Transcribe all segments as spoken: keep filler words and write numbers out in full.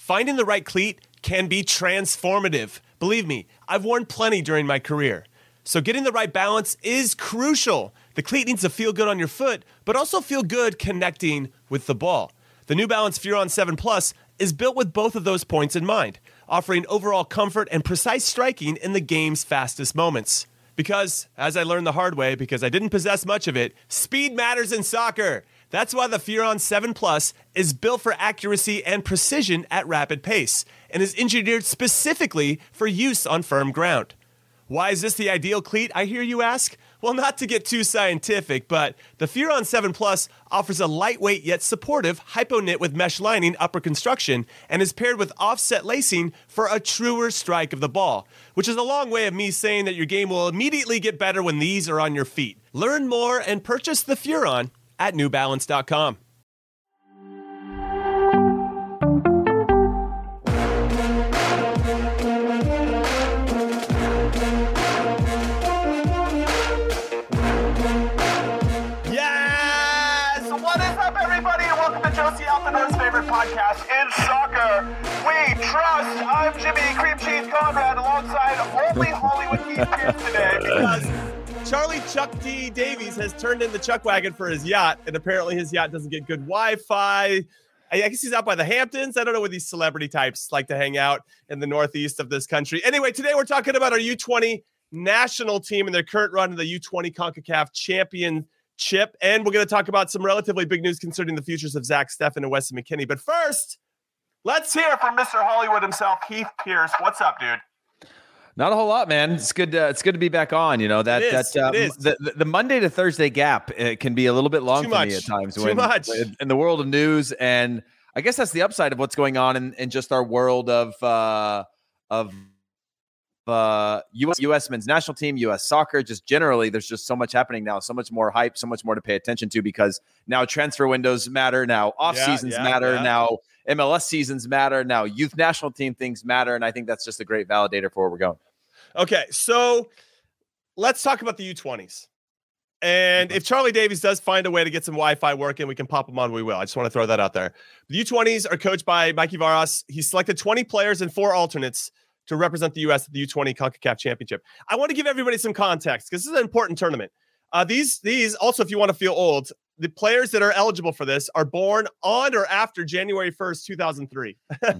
Finding the right cleat can be transformative. Believe me, I've worn plenty during my career. So getting the right balance is crucial. The cleat needs to feel good on your foot, but also feel good connecting with the ball. The New Balance Furon seven Plus is built with both of those points in mind, offering overall comfort and precise striking in the game's fastest moments. Because, as I learned the hard way, because I didn't possess much of it, speed matters in soccer. That's why the Furon seven Plus is built for accuracy and precision at rapid pace, and is engineered specifically for use on firm ground. Why is this the ideal cleat, I hear you ask? Well, not to get too scientific, but the Furon seven Plus offers a lightweight yet supportive hypo-knit with mesh lining upper construction and is paired with offset lacing for a truer strike of the ball, which is a long way of me saying that your game will immediately get better when these are on your feet. Learn more and purchase the Furon at new balance dot com. Josie Altidor's favorite podcast in soccer. We trust. I'm Jimmy Cream Cheese Conrad alongside only Hollywood Keith Pierce today because Charlie Chuck D. Davies has turned in the Chuck wagon for his yacht, and apparently his yacht doesn't get good Wi-Fi. I guess he's out by the Hamptons. I don't know where these celebrity types like to hang out in the northeast of this country. Anyway, today we're talking about our U twenty national team and their current run in the U twenty CONCACAF champion Chip, and we're going to talk about some relatively big news concerning the futures of Zach Steffen and Weston McKennie. But first, let's hear from Mister Hollywood himself, Heath Pierce. What's up, dude? Not a whole lot, man. It's good. Uh, it's good to be back on. You know that it is, that uh, it is. The, the the Monday to Thursday gap it can be a little bit long Too for much. me at times. Too when, much in the world of news, and I guess that's the upside of what's going on in, in just our world of uh, of. Uh, U S U S men's national team, U S soccer, just generally, there's just so much happening now, so much more hype, so much more to pay attention to because now transfer windows matter, now off yeah, seasons yeah, matter, yeah. now M L S seasons matter, now youth national team things matter, and I think that's just a great validator for where we're going. Okay, so let's talk about the U twenties. And if Charlie Davies does find a way to get some Wi-Fi working, we can pop them on, we will. I just want to throw that out there. The U twenties are coached by Mikey Varas. He selected twenty players and four alternates to represent the U S at the U twenty CONCACAF Championship. I want to give everybody some context because this is an important tournament. Uh, these, these also, if you want to feel old, the players that are eligible for this are born on or after January first, two thousand three.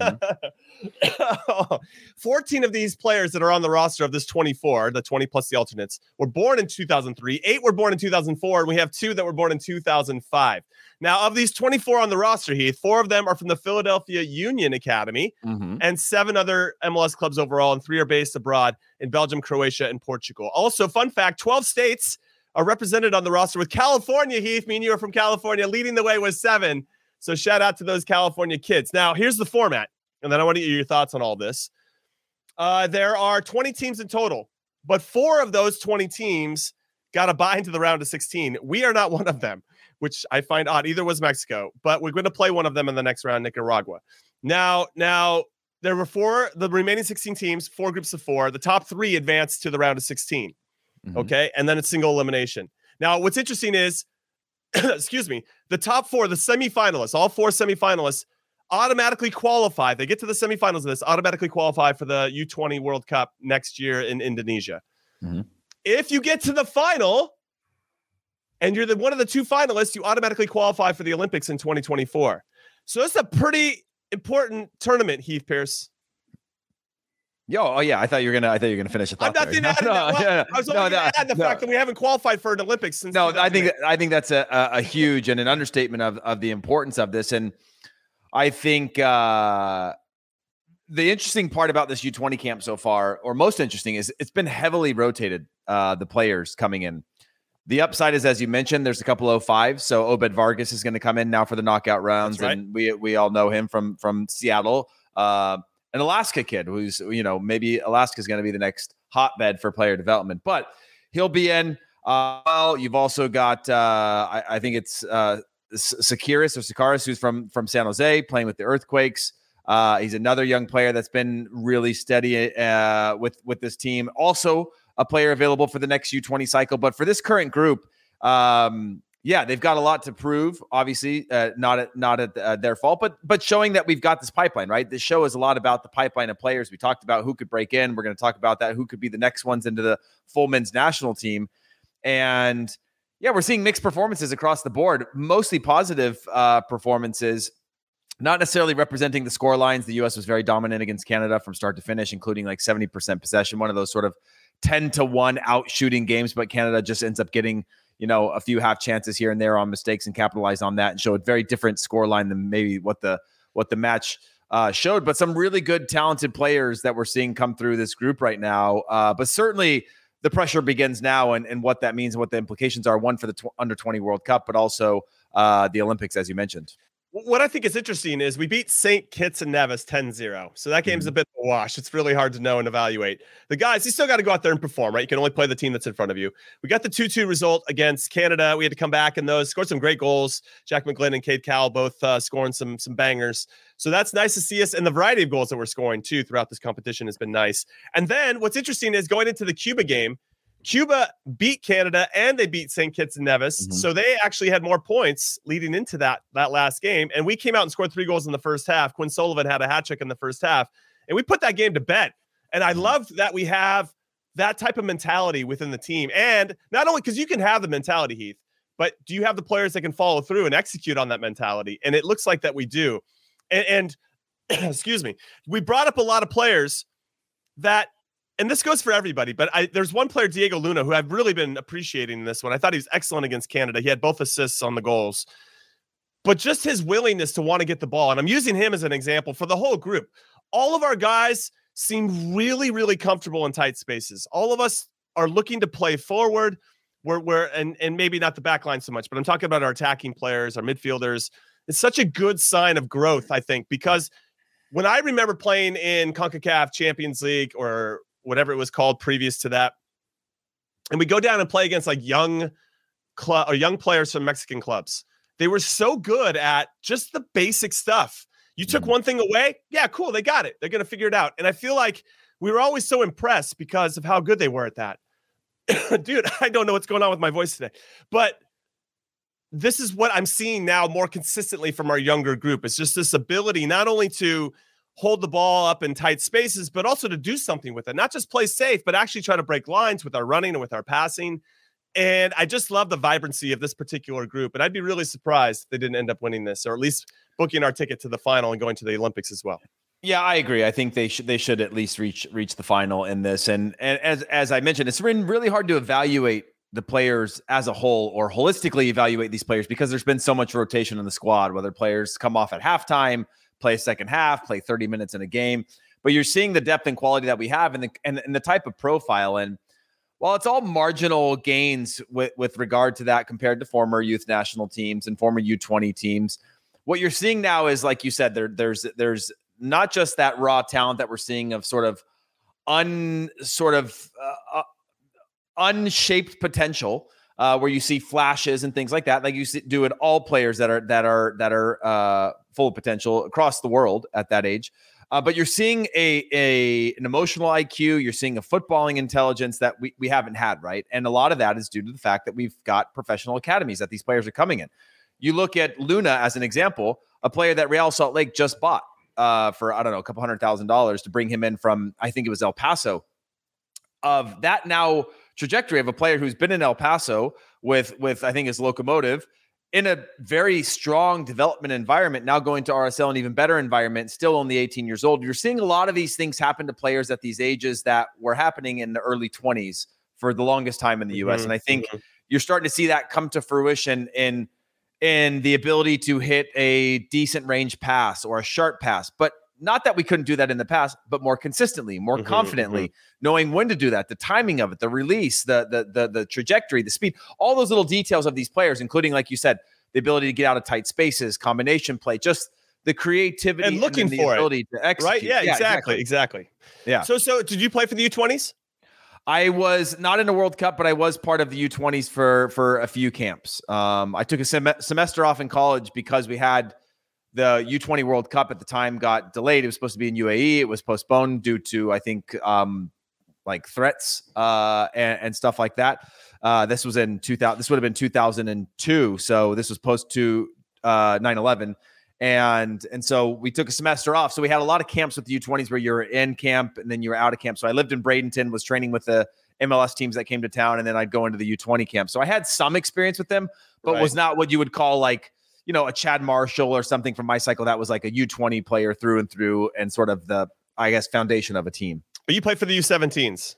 Mm-hmm. fourteen of these players that are on the roster of this twenty-four, the twenty plus the alternates, were born in two thousand three. Eight were born in two thousand four, and we have two that were born in two thousand five. Now, of these twenty-four on the roster, Heath, four of them are from the Philadelphia Union Academy, mm-hmm. and seven other M L S clubs overall, and three are based abroad in Belgium, Croatia, and Portugal. Also, fun fact, twelve states are represented on the roster with California, Heath. Me and you are from California, leading the way with seven. So shout out to those California kids. Now, here's the format, and then I want to get your thoughts on all this. Uh, there are twenty teams in total, but four of those twenty teams got a bye into the round of sixteen. We are not one of them, which I find odd. Either was Mexico, but we're going to play one of them in the next round, Nicaragua. Now, now there were four, the remaining sixteen teams, four groups of four. The top three advanced to the round of sixteen. Mm-hmm. Okay. And then it's single elimination. Now, what's interesting is, excuse me, the top four, the semifinalists, all four semifinalists automatically qualify. They get to the semifinals of this, automatically qualify for the U twenty World Cup next year in Indonesia. Mm-hmm. If you get to the final and you're the one of the two finalists, you automatically qualify for the Olympics in twenty twenty-four. So it's a pretty important tournament, Heath Pierce. Yo, oh yeah, I thought you were gonna. I thought you were gonna finish the thought. I'm not no, adding no, that. Well, yeah, I was only no, going to add the no. fact that we haven't qualified for an Olympics since. No, I think that, I think that's a, a, a huge and an understatement of of the importance of this, and I think uh, the interesting part about this U twenty camp so far, or most interesting, is it's been heavily rotated. Uh, the players coming in. The upside is, as you mentioned, there's a couple oh fives. So Obed Vargas is going to come in now for the knockout rounds, right. And we we all know him from from Seattle. Uh, An Alaska kid who's, you know, maybe Alaska is going to be the next hotbed for player development, but he'll be in. Uh, well, you've also got, uh, I, I think it's uh, Sakiris or Sakaris, who's from from San Jose, playing with the Earthquakes. Uh, he's another young player that's been really steady uh, with with this team. Also, a player available for the next U twenty cycle, but for this current group, um, Yeah, they've got a lot to prove. Obviously, uh, not at, not at uh, their fault, but but showing that we've got this pipeline, right? This show is a lot about the pipeline of players. We talked about who could break in. We're going to talk about that. Who could be the next ones into the full men's national team, and yeah, we're seeing mixed performances across the board. Mostly positive uh, performances, not necessarily representing the score lines. The U S was very dominant against Canada from start to finish, including like seventy percent possession. One of those sort of ten to one out shooting games, but Canada just ends up getting, you know, a few half chances here and there on mistakes and capitalize on that and show a very different score line than maybe what the what the match uh, showed. But some really good, talented players that we're seeing come through this group right now. Uh, but certainly the pressure begins now, and, and what that means and what the implications are, one for the tw- under twenty World Cup, but also uh, the Olympics, as you mentioned. What I think is interesting is we beat Saint Kitts and Nevis ten zero. So that game's mm-hmm. a bit of a wash. It's really hard to know and evaluate. The guys, you still got to go out there and perform, right? You can only play the team that's in front of you. We got the two two result against Canada. We had to come back in those, scored some great goals. Jack McGlynn and Cade Cowell both uh, scoring some, some bangers. So that's nice to see us. And the variety of goals that we're scoring, too, throughout this competition has been nice. And then what's interesting is going into the Cuba game, Cuba beat Canada and they beat Saint Kitts and Nevis. Mm-hmm. So they actually had more points leading into that, that last game. And we came out and scored three goals in the first half. Quinn Sullivan had a hat trick in the first half. And we put that game to bed. And I loved that we have that type of mentality within the team. And not only because you can have the mentality, Heath, but do you have the players that can follow through and execute on that mentality? And it looks like that we do. And, and excuse me, we brought up a lot of players that, and this goes for everybody, but I, there's one player, Diego Luna, who I've really been appreciating in this one. I thought he was excellent against Canada. He had both assists on the goals. But just his willingness to want to get the ball, and I'm using him as an example for the whole group. All of our guys seem really, really comfortable in tight spaces. All of us are looking to play forward. We're, we're and, and maybe not the back line so much, but I'm talking about our attacking players, our midfielders. It's such a good sign of growth, I think, because when I remember playing in CONCACAF Champions League or whatever it was called previous to that, and we go down and play against like young club or young players from Mexican clubs. They were so good at just the basic stuff. You took one thing away, yeah, cool, they got it. They're going to figure it out. And I feel like we were always so impressed because of how good they were at that. Dude, I don't know what's going on with my voice today, but this is what I'm seeing now more consistently from our younger group. It's just this ability not only to hold the ball up in tight spaces, but also to do something with it. Not just play safe, but actually try to break lines with our running and with our passing. And I just love the vibrancy of this particular group. And I'd be really surprised if they didn't end up winning this, or at least booking our ticket to the final and going to the Olympics as well. Yeah, I agree. I think they should they should at least reach reach the final in this. And, and as as I mentioned, it's been really hard to evaluate the players as a whole, or holistically evaluate these players, because there's been so much rotation in the squad, whether players come off at halftime, play a second half, play thirty minutes in a game. But you're seeing the depth and quality that we have, and the and, and the type of profile. And while it's all marginal gains with, with regard to that compared to former youth national teams and former U twenty teams, what you're seeing now is, like you said, there there's there's not just that raw talent that we're seeing of sort of un sort of uh, unshaped potential, uh, where you see flashes and things like that, like you see, do it all players that are that are that are uh, full of potential across the world at that age. Uh, but you're seeing a, a an emotional I Q, you're seeing a footballing intelligence that we, we haven't had, right? And a lot of that is due to the fact that we've got professional academies that these players are coming in. You look at Luna as an example, a player that Real Salt Lake just bought uh, for, I don't know, a couple hundred thousand dollars to bring him in from, I think it was El Paso. Of that now trajectory of a player who's been in El Paso with, with I think his Locomotive, in a very strong development environment, now going to R S L, an even better environment, still only eighteen years old. You're seeing a lot of these things happen to players at these ages that were happening in the early twenties for the longest time in the U S. Mm-hmm. And I think mm-hmm. you're starting to see that come to fruition in, in the ability to hit a decent range pass or a sharp pass. But not that we couldn't do that in the past, but more consistently, more mm-hmm, confidently, mm-hmm. knowing when to do that, the timing of it, the release, the, the the the trajectory, the speed, all those little details of these players, including, like you said, the ability to get out of tight spaces, combination play, just the creativity and looking and the for ability it. to execute. Right? Yeah, yeah exactly, exactly, exactly. Yeah. So, so did you play for the U twenties? I was not in a World Cup, but I was part of the U twenties for for a few camps. Um, I took a sem- semester off in college because we had the U twenty World Cup at the time got delayed. It was supposed to be in U A E. It was postponed due to, I think, um, like threats uh, and, and stuff like that. Uh, this was in two thousand. This would have been two thousand two. So this was post to uh, nine eleven. And and so we took a semester off. So we had a lot of camps with the U twenties where you were in camp and then you were out of camp. So I lived in Bradenton, was training with the M L S teams that came to town, and then I'd go into the U twenty camp. So I had some experience with them, but right. was not what you would call like, you know, a Chad Marshall or something from my cycle that was like a U twenty player through and through and sort of the, I guess, foundation of a team. But you played for the U seventeens.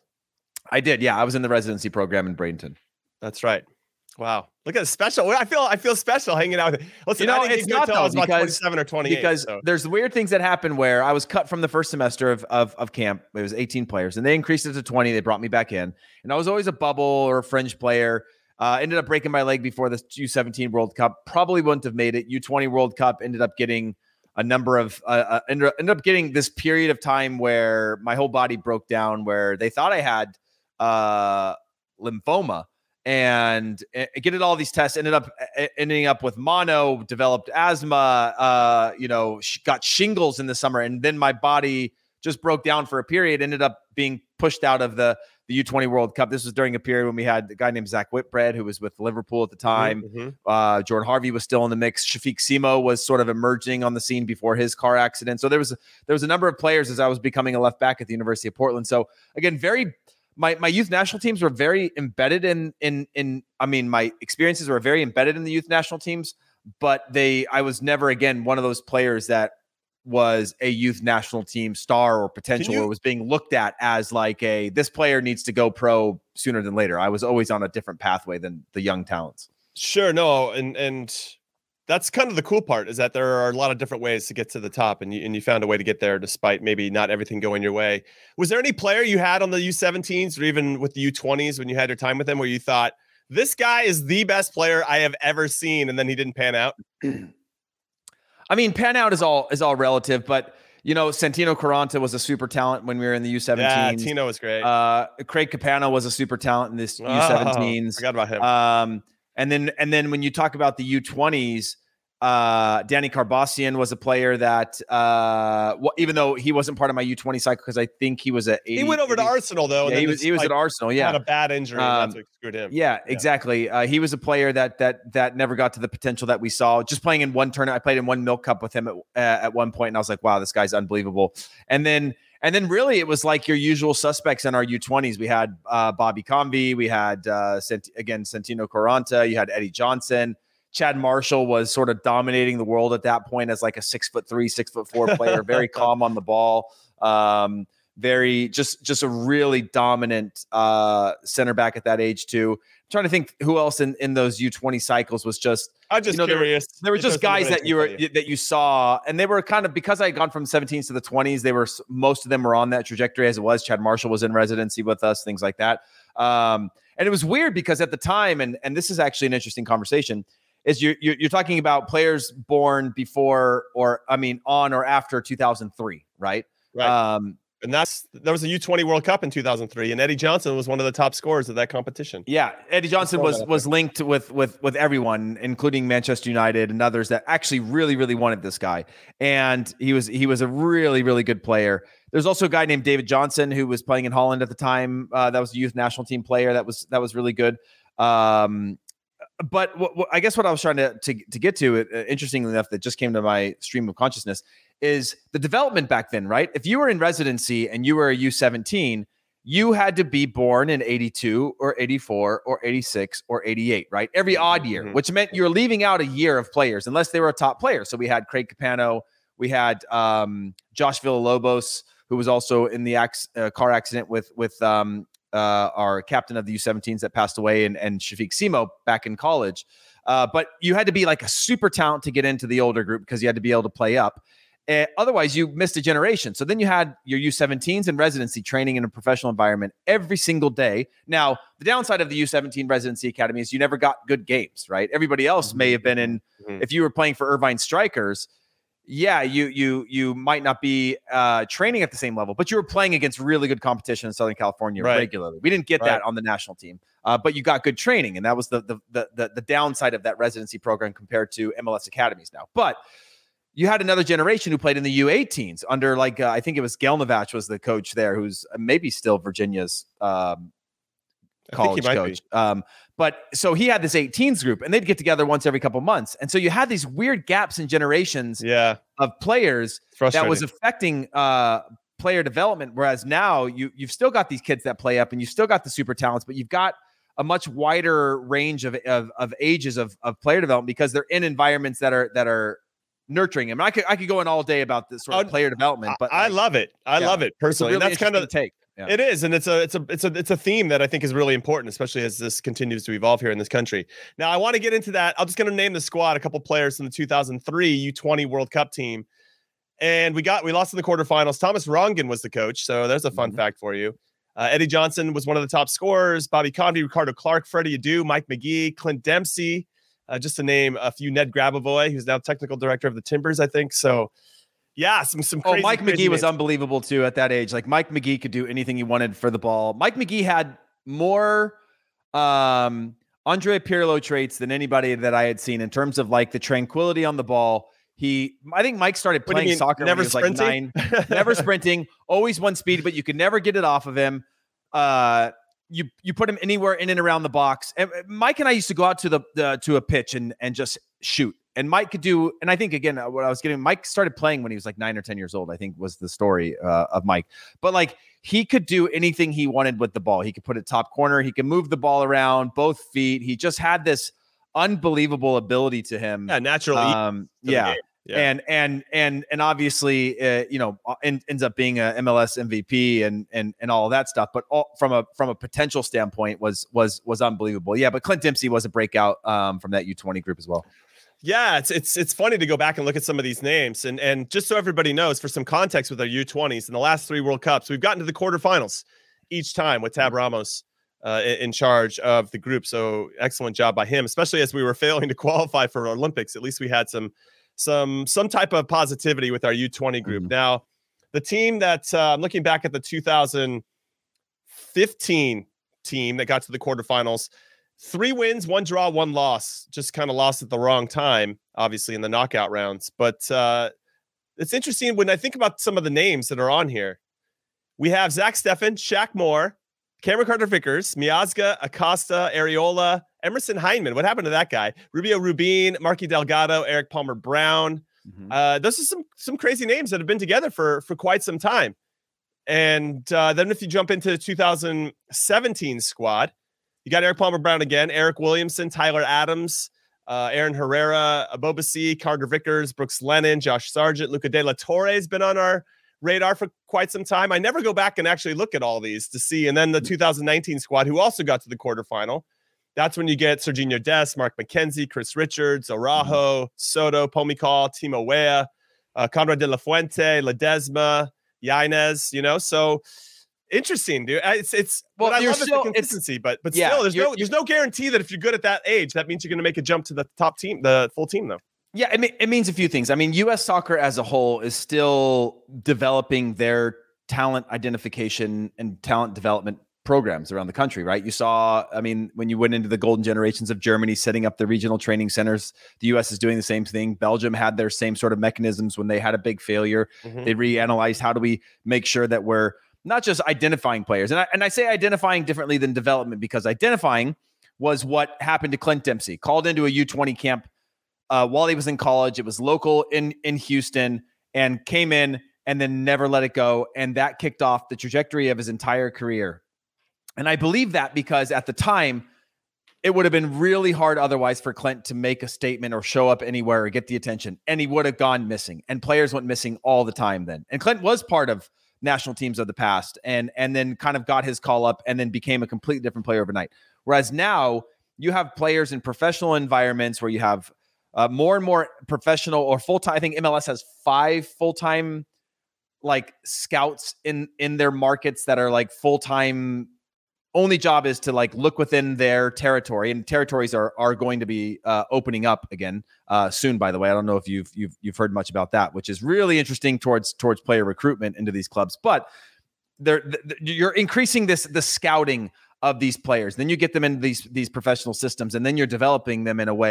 I did. Yeah. I was in the residency program in Bradenton. That's right. Wow. Look at it. Special. I feel I feel special hanging out with it. Listen, you know, I didn't it's get not to though, I was about because, twenty-seven or twenty-eight. Because so. there's weird things that happen where I was cut from the first semester of, of, of camp. It was eighteen players, and they increased it to twenty. They brought me back in, and I was always a bubble or a fringe player. Uh, ended up breaking my leg before the U seventeen World Cup. Probably wouldn't have made it. U twenty World Cup ended up getting a number of, uh, uh, ended, ended up getting this period of time where my whole body broke down, where they thought I had uh, lymphoma. And uh, getting all these tests, ended up uh, ending up with mono, developed asthma, uh, you know, sh- got shingles in the summer. And then my body just broke down for a period, ended up being pushed out of the, the U twenty World Cup. This was during a period when we had a guy named Zach Whitbread, who was with Liverpool at the time. Mm-hmm. Uh, Jordan Harvey was still in the mix. Shafiq Simo was sort of emerging on the scene before his car accident. So there was, there was a number of players as I was becoming a left back at the University of Portland. So again, very... My my youth national teams were very embedded in in in I mean my experiences were very embedded in the youth national teams, but they I was never again one of those players that was a youth national team star or potential you, or was being looked at as like a this player needs to go pro sooner than later. I was always on a different pathway than the young talents. Sure, no, and and that's kind of the cool part is that there are a lot of different ways to get to the top, and you, and you found a way to get there despite maybe not everything going your way. Was there any player you had on the U seventeens or even with the U twenties when you had your time with them where you thought, this guy is the best player I have ever seen, and then he didn't pan out? I mean, pan out is all is all relative, but you know, Santino Quaranta was a super talent when we were in the U seventeens. Yeah, Tino was great. Uh, Craig Capano was a super talent in this oh, U seventeens. Forgot about him. Um, and then and then when you talk about the U twenties, uh, Danny Carbossian was a player that, uh, well, even though he wasn't part of my U twenty cycle, because I think he was at eighty. He went over eighty, to Arsenal though. Yeah, and he was he was like, at Arsenal. Yeah, had a bad injury. Um, and that's what screwed him. Yeah, yeah. exactly. Uh, he was a player that that that never got to the potential that we saw. Just playing in one tournament, I played in one Milk Cup with him at uh, at one point, and I was like, wow, this guy's unbelievable. And then. And then really it was like your usual suspects in our U twenties. We had uh, Bobby Convey. We had, uh, Sant- again, Santino Quaranta. You had Eddie Johnson. Chad Marshall was sort of dominating the world at that point as like a six foot three, six foot four player, very calm on the ball. Um, very just just a really dominant uh, center back at that age too. I'm trying to think who else in, in those U twenty cycles was just I'm just you know, curious. There, there were just guys that you were you. that you saw, and they were kind of because I had gone from seventeens to the twenties. They were most of them were on that trajectory as it was. Chad Marshall was in residency with us, things like that. Um, and it was weird because at the time, and and this is actually an interesting conversation. Is you're you're talking about players born before or I mean on or after two thousand three, right? Right. Um, And that's there was a U twenty World Cup in two thousand three, and Eddie Johnson was one of the top scorers of that competition. Yeah, Eddie Johnson was was linked with with with everyone, including Manchester United and others that actually really really wanted this guy, and he was he was a really really good player. There's also a guy named David Johnson who was playing in Holland at the time. Uh, that was a youth national team player. That was that was really good. Um, but what, what, I guess what I was trying to to, to get to, uh, interestingly enough, that just came to my stream of consciousness. Is the development back then, right? If you were in residency and you were a U seventeen, you had to be born in eighty-two or eighty-four or eighty-six or eighty-eight, right? Every odd year, mm-hmm. which meant you're leaving out a year of players unless they were a top player. So we had Craig Capano, we had um, Josh Villalobos, who was also in the ac- uh, car accident with with um, uh, our captain of the U seventeens that passed away, and, and Shafiq Simo back in college. Uh, but you had to be like a super talent to get into the older group because you had to be able to play up. Uh, otherwise, you missed a generation. So then you had your U seventeens in residency training in a professional environment every single day. Now, the downside of the U seventeen residency academy is you never got good games, right? Everybody else mm-hmm. may have been in, mm-hmm. if you were playing for Irvine Strikers, yeah, you you you might not be uh, training at the same level, but you were playing against really good competition in Southern California right. regularly. We didn't get right. that on the national team, uh, but you got good training, and that was the, the the the the downside of that residency program compared to M L S academies now. But you had another generation who played in the U eighteens under like, uh, I think it was Gelnevach was the coach there, who's maybe still Virginia's um, college coach. Um, but so he had this eighteens group and they'd get together once every couple months. And so you had these weird gaps in generations yeah. of players that was affecting uh, player development. Whereas now you, you've still got these kids that play up and you've still got the super talents, but you've got a much wider range of, of, of ages of, of player development because they're in environments that are, that are nurturing him. I could, I could go on all day about this sort of player development, but I, I love it. I yeah, love it personally. Really and that's kind of the take. Yeah. It is, and it's a it's a it's a it's a theme that I think is really important, especially as this continues to evolve here in this country. Now, I want to get into that. I'm just going to name the squad, a couple players from the two thousand three U twenty World Cup team, and we got we lost in the quarterfinals. Thomas Rongen was the coach, so there's a fun mm-hmm. fact for you. Uh, Eddie Johnson was one of the top scorers. Bobby Convey, Ricardo Clark, Freddie Adu, Mike McGee, Clint Dempsey, uh, just to name a few. Ned Grabavoy, who's now technical director of the Timbers, I think. So. Yeah, some some. Crazy, oh, Mike crazy McGee names. was unbelievable too at that age. Like Mike McGee could do anything he wanted for the ball. Mike McGee had more um, Andre Pirlo traits than anybody that I had seen in terms of like the tranquility on the ball. He, I think Mike started playing mean, soccer never when he was sprinting? like nine, never sprinting, always one speed, but you could never get it off of him. Uh, you you put him anywhere in and around the box. And Mike and I used to go out to the, the to a pitch and and just shoot. And Mike could do, and I think again, what I was getting, Mike started playing when he was like nine or ten years old, I think was the story uh, of Mike. But like he could do anything he wanted with the ball. He could put it top corner. He could move the ball around both feet. He just had this unbelievable ability to him. Yeah, natural. Um, yeah. yeah. And, and, and, and obviously, uh, you know, en- ends up being a M L S M V P and, and, and all of that stuff. But all, from a, from a potential standpoint was, was, was unbelievable. Yeah. But Clint Dempsey was a breakout um, from that U twenty group as well. Yeah, it's it's it's funny to go back and look at some of these names. And and just so everybody knows, for some context with our U twenties, in the last three World Cups, we've gotten to the quarterfinals each time with Tab Ramos uh, in, in charge of the group. So excellent job by him, especially as we were failing to qualify for Olympics. At least we had some some some type of positivity with our U twenty group. Mm-hmm. Now, the team that uh, I'm looking back at the two thousand fifteen team that got to the quarterfinals. Three wins, one draw, one loss. Just kind of lost at the wrong time, obviously, in the knockout rounds. But uh, it's interesting when I think about some of the names that are on here. We have Zach Steffen, Shaq Moore, Cameron Carter-Vickers, Miazga, Acosta, Areola, Emerson Heineman. What happened to that guy? Rubio Rubin, Marky Delgado, Eric Palmer-Brown. Mm-hmm. Uh, those are some some crazy names that have been together for, for quite some time. And uh, then if you jump into the two thousand seventeen squad, you got Eric Palmer-Brown again, Eric Williamson, Tyler Adams, uh, Aaron Herrera, Abobasi, Carter Vickers, Brooks Lennon, Josh Sargent, Luca De La Torre has been on our radar for quite some time. I never go back and actually look at all these to see. And then the two thousand nineteen squad, who also got to the quarterfinal. That's when you get Serginho Dest, Mark McKenzie, Chris Richards, Araujo, Soto, Pomikal, Timo Weah, uh, Conrad De La Fuente, Ledesma, Yanez, you know, so interesting, dude. It's it's well, I love still, the consistency, but but yeah, still, there's no there's no guarantee that if you're good at that age, that means you're going to make a jump to the top team, the full team, though. Yeah, it, mean, it means a few things. I mean, U S soccer as a whole is still developing their talent identification and talent development programs around the country, right? You saw, I mean, when you went into the golden generations of Germany, setting up the regional training centers, the U S is doing the same thing. Belgium had their same sort of mechanisms when they had a big failure. Mm-hmm. They reanalyzed how do we make sure that we're not just identifying players. And I, and I say identifying differently than development, because identifying was what happened to Clint Dempsey, called into a U twenty camp uh, while he was in college. It was local in, in Houston and came in and then never let it go. And that kicked off the trajectory of his entire career. And I believe that because at the time, it would have been really hard otherwise for Clint to make a statement or show up anywhere or get the attention. And he would have gone missing. And players went missing all the time then. And Clint was part of national teams of the past and, and then kind of got his call up and then became a completely different player overnight. Whereas now you have players in professional environments where you have uh, more and more professional or full-time. I think M L S has five full-time like scouts in, in their markets that are like full-time. Only job is to like look within their territory, and territories are are going to be uh, opening up again uh, soon. By the way, I don't know if you've you've you've heard much about that, which is really interesting towards towards player recruitment into these clubs. But they're, they're you're increasing this the scouting of these players. Then you get them into these these professional systems, and then you're developing them in a way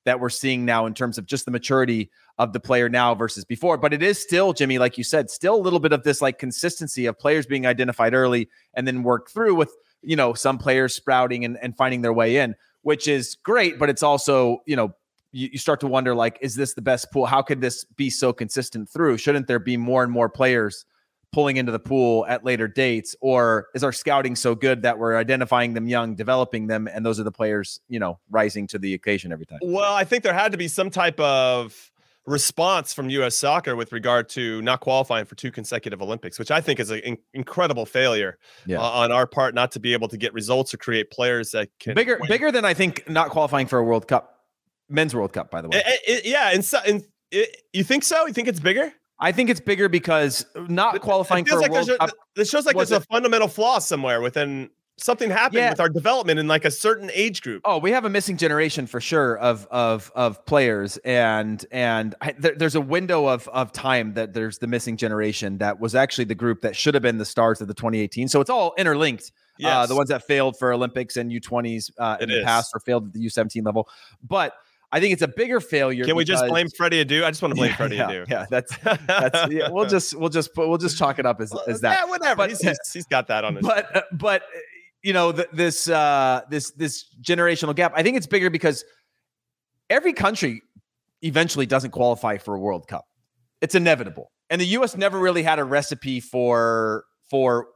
that we're seeing now in terms of just the maturity of the player now versus before. But it is still, Jimmy, like you said, still a little bit of this like consistency of players being identified early and then work through with, you know, some players sprouting and, and finding their way in, which is great. But it's also, you know, you, you start to wonder, like, is this the best pool? How could this be so consistent through? Shouldn't there be more and more players pulling into the pool at later dates? Or is our scouting so good that we're identifying them young, developing them, and those are the players, you know, rising to the occasion every time? Well, I think there had to be some type of response from U S Soccer with regard to not qualifying for two consecutive Olympics, which I think is an in- incredible failure yeah. uh, on our part, not to be able to get results or create players that can bigger, win. bigger than I think not qualifying for a World Cup, men's World Cup, by the way. It, it, yeah. And so, and it, you think so? You think it's bigger? I think it's bigger because not qualifying for a like World a, Cup. It shows like there's it, a fundamental flaw somewhere within something happened yeah. with our development in like a certain age group. Oh, we have a missing generation for sure of of of players, and and I, there, there's a window of of time that there's the missing generation that was actually the group that should have been the stars of the twenty eighteen. So it's all interlinked. Yes. Uh, the ones that failed for Olympics and U twenties uh, in it the is. past or failed at the U seventeen level, but I think it's a bigger failure. Can we just blame Freddie Adu? I just want to blame yeah, Freddie yeah, Adu. Yeah, that's that's. Yeah, we'll just we'll just put, we'll just chalk it up as, as that. Yeah, whatever. But, he's, he's, he's got that on his. But uh, but you know the, this uh, this this generational gap. I think it's bigger because every country eventually doesn't qualify for a World Cup. It's inevitable, and the U S never really had a recipe for for.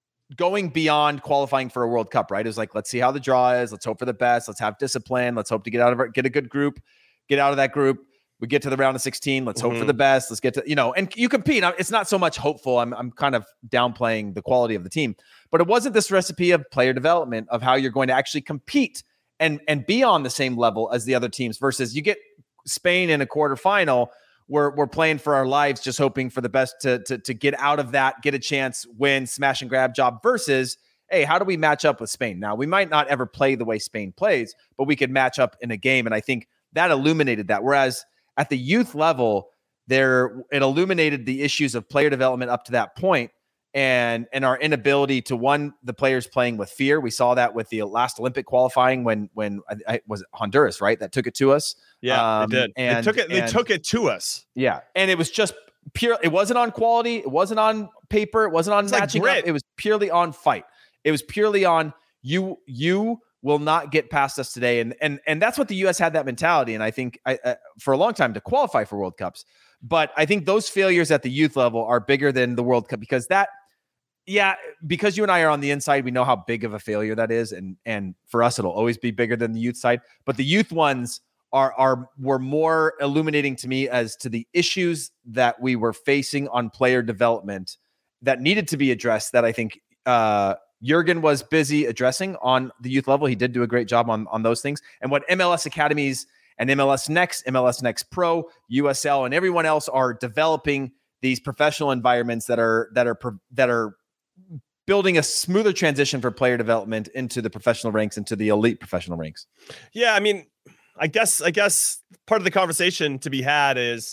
going beyond qualifying for a World Cup, right? It was like, let's see how the draw is. Let's hope for the best. Let's have discipline. Let's hope to get out of it, get a good group, get out of that group. We get to the round of sixteen. Let's mm-hmm. hope for the best. Let's get to, you know, and you compete. It's not so much hopeful. I'm, I'm kind of downplaying the quality of the team, but it wasn't this recipe of player development of how you're going to actually compete and, and be on the same level as the other teams versus you get Spain in a quarterfinal. We're we're playing for our lives, just hoping for the best to, to to get out of that, get a chance, win, smash and grab job versus, hey, how do we match up with Spain? Now, we might not ever play the way Spain plays, but we could match up in a game. And I think that illuminated that. Whereas at the youth level, there it illuminated the issues of player development up to that point and, and our inability to, one, the players playing with fear. We saw that with the last Olympic qualifying when when I, I was Honduras, right? That took it to us. Yeah, um, they did. And, they took it. They and, took it to us. Yeah, and it was just pure. It wasn't on quality. It wasn't on paper. It wasn't on it's matching like up. It was purely on fight. It was purely on you. You will not get past us today, and and and that's what the U S had that mentality. And I think I, uh, for a long time to qualify for World Cups, but I think those failures at the youth level are bigger than the World Cup because that. Yeah, because you and I are on the inside, we know how big of a failure that is, and and for us, it'll always be bigger than the youth side. But the youth ones are are were more illuminating to me as to the issues that we were facing on player development that needed to be addressed. That I think uh, Jurgen was busy addressing on the youth level. He did do a great job on on those things, and what M L S academies and M L S Next, M L S Next Pro, U S L, and everyone else are developing these professional environments that are that are that are building a smoother transition for player development into the professional ranks, into the elite professional ranks. Yeah, I mean, I guess I guess part of the conversation to be had is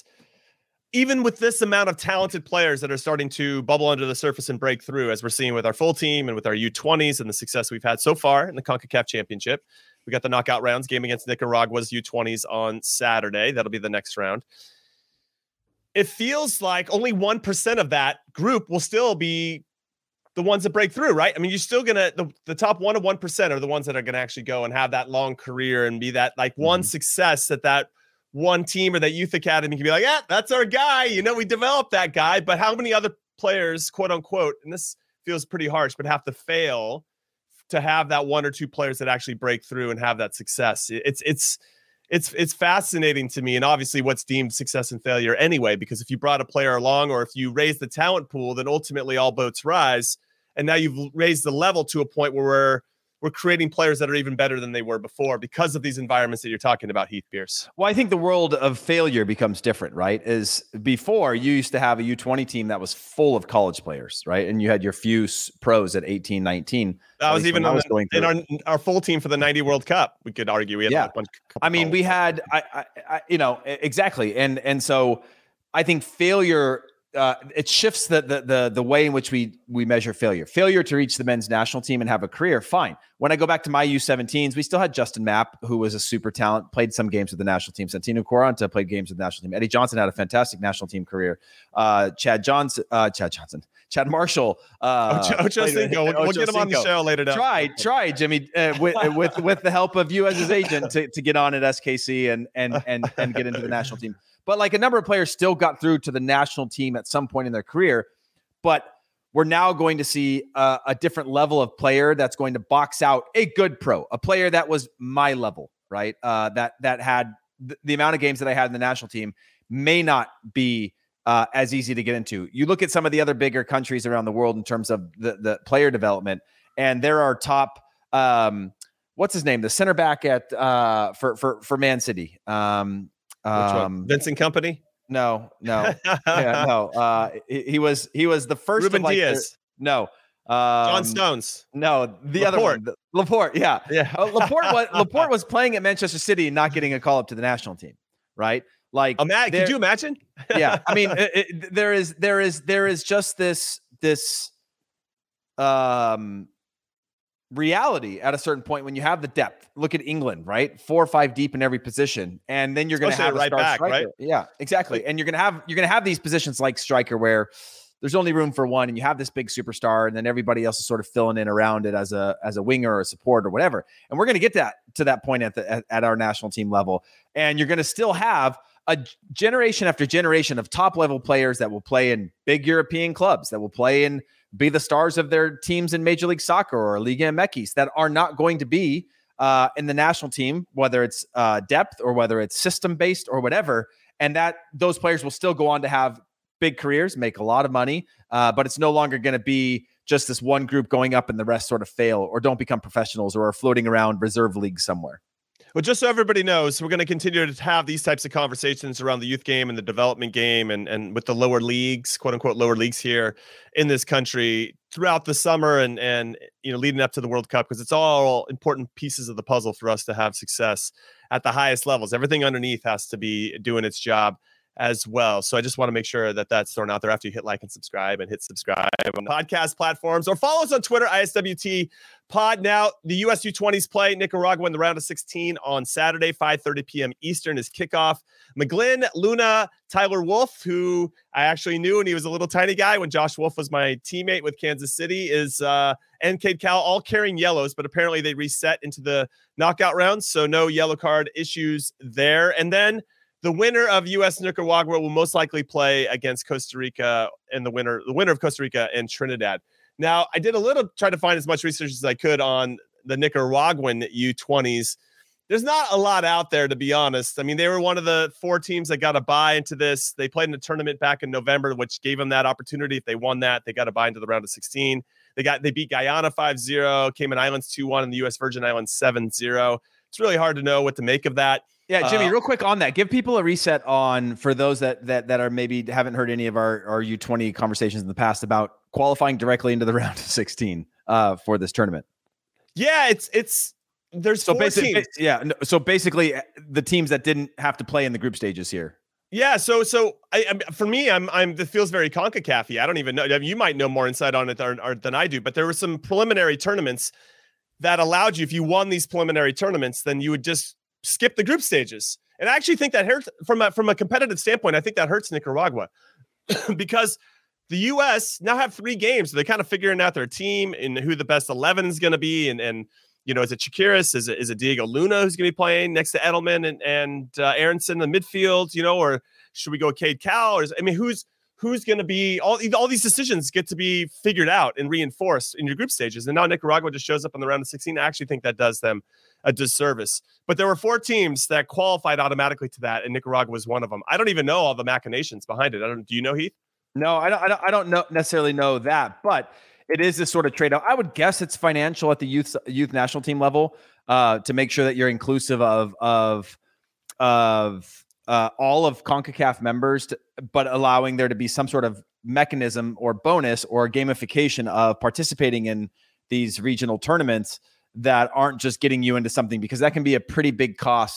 even with this amount of talented players that are starting to bubble under the surface and break through, as we're seeing with our full team and with our U twenties and the success we've had so far in the CONCACAF Championship. We got the knockout rounds game against Nicaragua's U twenties on Saturday. That'll be the next round. It feels like only one percent of that group will still be the ones that break through, right? I mean, you're still going to, the, the top one of one percent are the ones that are going to actually go and have that long career and be that like mm-hmm. one success that that one team or that youth academy can be like, yeah, that's our guy. You know, we developed that guy, but how many other players, quote unquote, and this feels pretty harsh, but have to fail to have that one or two players that actually break through and have that success. It's, it's, it's, it's fascinating to me. And obviously what's deemed success and failure anyway, because if you brought a player along or if you raise the talent pool, then ultimately all boats rise. And now you've raised the level to a point where we're we're creating players that are even better than they were before because of these environments that you're talking about, Heath Pierce. Well, I think the world of failure becomes different, right? Is before you used to have a U twenty team that was full of college players, right? And you had your few pros at eighteen, nineteen. That was even on was the, in our, our full team for the ninety World Cup. We could argue we had yeah. a bunch. I mean, we had, I, I, I, you know, exactly. And, and so I think failure uh, it shifts the, the the the way in which we we measure failure. Failure to reach the men's national team and have a career, fine. When I go back to my U seventeens, we still had Justin Mapp, who was a super talent, played some games with the national team. Santino Quaranta played games with the national team. Eddie Johnson had a fantastic national team career. Uh, Chad Johnson, uh, Chad Johnson, Chad Marshall. Uh, Ocho, Ocho Cinco. We'll, we'll get him on the show later. Down. Try, try, Jimmy, uh, with, with with the help of you as his agent to, to get on at S K C and and and and get into the national team. But like a number of players still got through to the national team at some point in their career. But we're now going to see a, a different level of player that's going to box out a good pro, a player that was my level, right? Uh, that that had th- the amount of games that I had in the national team may not be uh, as easy to get into. You look at some of the other bigger countries around the world in terms of the, the player development, and there are top, um, what's his name? The center back at uh, for for for Man City. Um, Um, Vincent Kompany? No, no, yeah, no. Uh, he, he was he was the first. Ruben of like Diaz. The, no, um, John Stones. No, the Laporte. other one, the, Laporte. Yeah, yeah. uh, Laporte was Laporte was playing at Manchester City and not getting a call up to the national team, right? Like, Ima- could you imagine? Yeah, I mean, it, it, there is there is there is just this this um. reality at a certain point when you have the depth. Look at England, right? Four or five deep in every position, and then you're going to have a right star back, striker. right? Yeah, exactly. And you're going to have you're going to have these positions like striker where there's only room for one, and you have this big superstar, and then everybody else is sort of filling in around it as a as a winger or a support or whatever. And we're going to get that to that point at the at, at our national team level, and you're going to still have a generation after generation of top level players that will play in big European clubs, that will play in be the stars of their teams in Major League Soccer or Liga M X, that are not going to be uh, in the national team, whether it's uh, depth or whether it's system based or whatever. And that those players will still go on to have big careers, make a lot of money, uh, but it's no longer going to be just this one group going up and the rest sort of fail or don't become professionals or are floating around reserve leagues somewhere. Well, just so everybody knows, we're going to continue to have these types of conversations around the youth game and the development game and, and with the lower leagues, quote unquote, lower leagues here in this country throughout the summer and, and you know, leading up to the World Cup, because it's all important pieces of the puzzle for us to have success at the highest levels. Everything underneath has to be doing its job as well. So I just want to make sure that that's thrown out there after you hit like and subscribe and hit subscribe on podcast platforms or follow us on Twitter, I S W T pod. Now the U S U twenties play Nicaragua in the round of sixteen on Saturday, five thirty p.m. Eastern is kickoff. McGlynn, Luna, Tyler Wolf, who I actually knew when he was a little tiny guy when Josh Wolf was my teammate with Kansas City, is uh, and Cade Cowell all carrying yellows, but apparently they reset into the knockout rounds. So no yellow card issues there. And then the winner of U S Nicaragua will most likely play against Costa Rica and the winner, the winner of Costa Rica and Trinidad. Now, I did a little, try to find as much research as I could on the Nicaraguan U twenties. There's not a lot out there, to be honest. I mean, they were one of the four teams that got a bye into this. They played in a tournament back in November, which gave them that opportunity. If they won that, they got a bye into the round of sixteen. They got they beat Guyana five zero, Cayman Islands two one, and the U S Virgin Islands seven zero. It's really hard to know what to make of that. Yeah, Jimmy, uh, real quick on that. Give people a reset on, for those that that that are maybe haven't heard any of our, our U twenty conversations in the past about qualifying directly into the round of sixteen uh, for this tournament. Yeah, it's it's there's so four basically, teams. Yeah, no, so basically the teams that didn't have to play in the group stages here. Yeah, so so I, I for me, I'm I'm this feels very CONCACAF-y. I don't even know. I mean, you might know more insight on it or, or, than I do, but there were some preliminary tournaments that allowed you, if you won these preliminary tournaments, then you would just skip the group stages. And I actually think that hurts from a, from a competitive standpoint. I think that hurts Nicaragua because the U S now have three games. So they're kind of figuring out their team and who the best eleven is going to be. And, and, you know, is it Chakiris? Is it, is it Diego Luna who's going to be playing next to Edelman and, and uh, Aronson in the midfield, you know, or should we go Cade Cowell? Or is, I mean, who's, who's going to be all, all these decisions get to be figured out and reinforced in your group stages. And now Nicaragua just shows up in the round of sixteen. I actually think that does them a disservice, but there were four teams that qualified automatically to that. And Nicaragua was one of them. I don't even know all the machinations behind it. I don't, do you know, Heath? No, I don't, I don't, I don't know necessarily know that, but it is this sort of trade-off. I would guess it's financial at the youth, youth national team level uh, to make sure that you're inclusive of, of, of, Uh, all of CONCACAF members, to, but allowing there to be some sort of mechanism or bonus or gamification of participating in these regional tournaments that aren't just getting you into something, because that can be a pretty big cost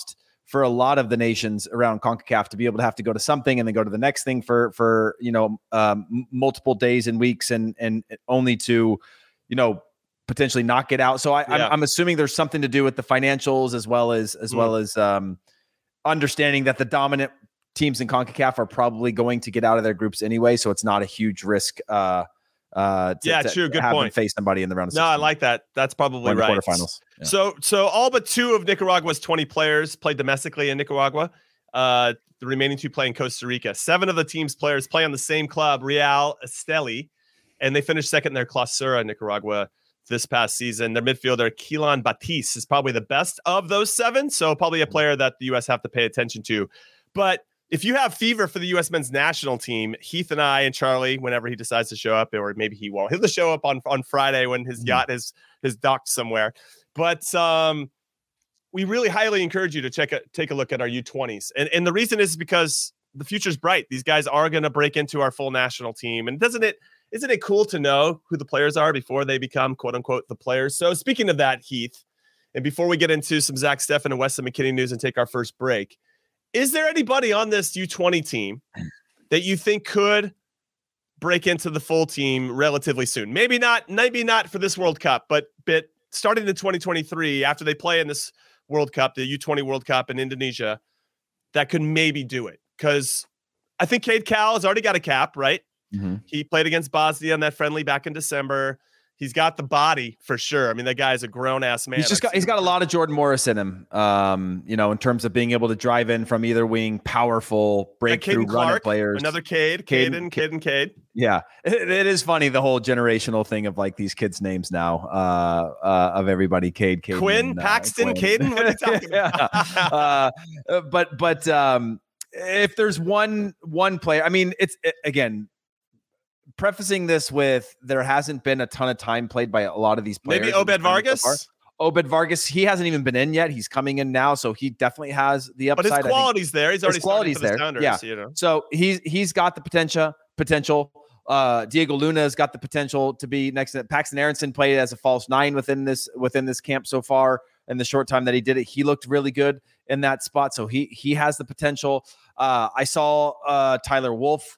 for a lot of the nations around CONCACAF to be able to have to go to something and then go to the next thing for for you know um, m- multiple days and weeks and and only to you know potentially not get out. So I, Yeah. I'm, I'm assuming there's something to do with the financials as well as as Mm. well as um, understanding that the dominant teams in CONCACAF are probably going to get out of their groups anyway, so it's not a huge risk. Uh, uh, to, Yeah, to true. Good have point. them face somebody in the round of No, I sixteen. like that. That's probably Or in the right. quarterfinals. Yeah. So, so all but two of Nicaragua's twenty players played domestically in Nicaragua. Uh, the remaining two play in Costa Rica. Seven of the team's players play on the same club, Real Esteli, and they finished second in their Clausura in Nicaragua this past season. Their midfielder, Keelan Batiste, is probably the best of those seven, so probably a player that the U S have to pay attention to. But if you have fever for the U S men's national team, Heath and I and Charlie, whenever he decides to show up, or maybe he won't, he'll show up on, on Friday when his yacht is, is docked somewhere. But um, we really highly encourage you to check a, take a look at our U twenties. And, and the reason is because the future's bright. These guys are going to break into our full national team. And doesn't it, isn't it cool to know who the players are before they become, quote unquote, the players? So speaking of that, Heath, and before we get into some Zach Steffen and Weston McKinney news and take our first break, is there anybody on this U twenty team that you think could break into the full team relatively soon? Maybe not, maybe not for this World Cup, but but starting in twenty twenty-three, after they play in this World Cup, the U twenty World Cup in Indonesia, that could maybe do it. Because I think Cade Cowell has already got a cap, right? Mm-hmm. He played against Bosnia in that friendly back in December. He's got the body for sure. I mean, that guy is a grown ass man. He's just got, he's got a lot of Jordan Morris in him, um, you know, in terms of being able to drive in from either wing, powerful breakthrough Caden run Clark, at players. Another Cade, Cade and Cade and Cade. Yeah, it, it is funny, the whole generational thing of like these kids' names now, uh, uh, of everybody, Cade, Caden, Quinn, uh, Paxton, Quinn. Caden. What are you talking about? uh, but but um, if there's one one player, I mean, it's it, again. Prefacing this with there hasn't been a ton of time played by a lot of these players. Maybe Obed Vargas. So Obed Vargas, he hasn't even been in yet. He's coming in now, so he definitely has the upside. But his quality's there. He's already his quality's started for the there. Sounders, Yeah. you know. So he's he's got the potential. Potential. Uh, Diego Luna's got the potential to be next. To Paxton Aronson played as a false nine within this within this camp so far. In the short time that he did it, he looked really good in that spot. So he he has the potential. Uh, I saw uh, Tyler Wolf.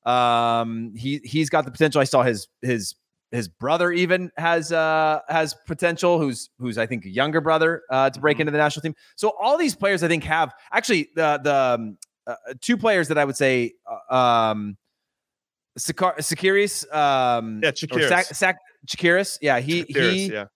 Um, he he's got the potential. I saw his his his brother even has uh has potential. Who's who's I think a younger brother uh, to break Mhm. into the national team. So all these players I think have actually the the um, uh, two players that I would say uh, um Sakar- Sakiris um Yeah, or Chakiris. Sak- Sak- Chakiris. Yeah, he Chakiris, he yeah.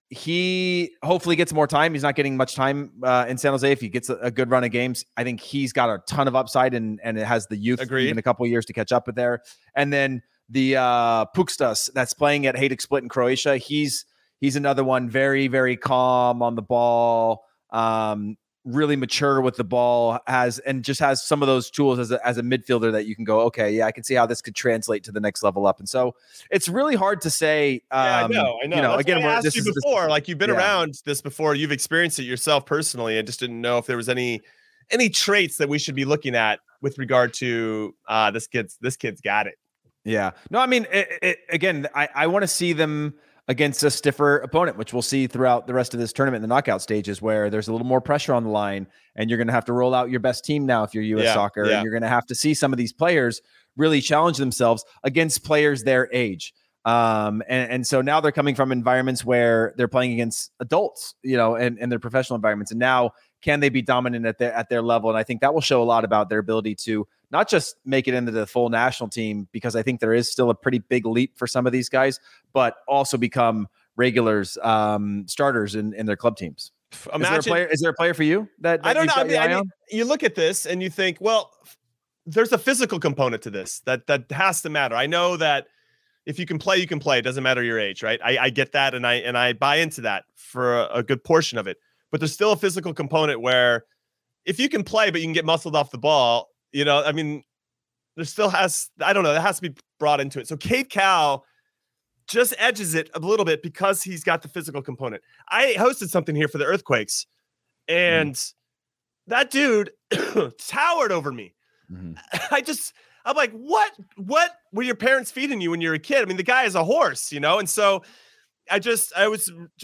he hopefully gets more time. He's not getting much time uh, in San Jose. If he gets a, a good run of games, I think he's got a ton of upside and and it has the youth Agreed. even a couple of years to catch up with there. And then the uh, Pukstas that's playing at Hajduk Split in Croatia. He's he's another one, very very calm on the ball, um, really mature with the ball, has and just has some of those tools as a, as a midfielder that you can go, okay, yeah, I can see how this could translate to the next level up. And so it's really hard to say. Um, Yeah, I know, I know. You know, That's again, why I we're- asked this you is this- before. Like you've been yeah. around this before. You've experienced it yourself personally. I just didn't know if there was any any traits that we should be looking at with regard to uh, this kid's this kid's got it. Yeah. No, I mean, it, it, again, I, I want to see them against a stiffer opponent, which we'll see throughout the rest of this tournament in the knockout stages where there's a little more pressure on the line and you're going to have to roll out your best team now if you're U S Yeah, soccer yeah. and you're going to have to see some of these players really challenge themselves against players their age. Um, and, and so now they're coming from environments where they're playing against adults, you know, and, and their professional environments. And now can they be dominant at their, at their level? And I think that will show a lot about their ability to not just make it into the full national team, because I think there is still a pretty big leap for some of these guys, but also become regulars, um, starters in, in their club teams. Imagine, is there a player? Is there a player for you that, that I don't you've know. I got mean, your I eye mean, on? you look at this and you think, well, there's a physical component to this that that has to matter. I know that if you can play, you can play. It doesn't matter your age, right? I, I get that, and I and I buy into that for a, a good portion of it. But there's still a physical component where if you can play, but you can get muscled off the ball, you know, I mean, there still has, I don't know, that has to be brought into it. So Cade Cowell just edges it a little bit because he's got the physical component. I hosted something here for the Earthquakes, and mm. that dude towered over me. Mm-hmm. I just, I'm like, what, what were your parents feeding you when you were a kid? I mean, the guy is a horse, you know? And so I just, I was just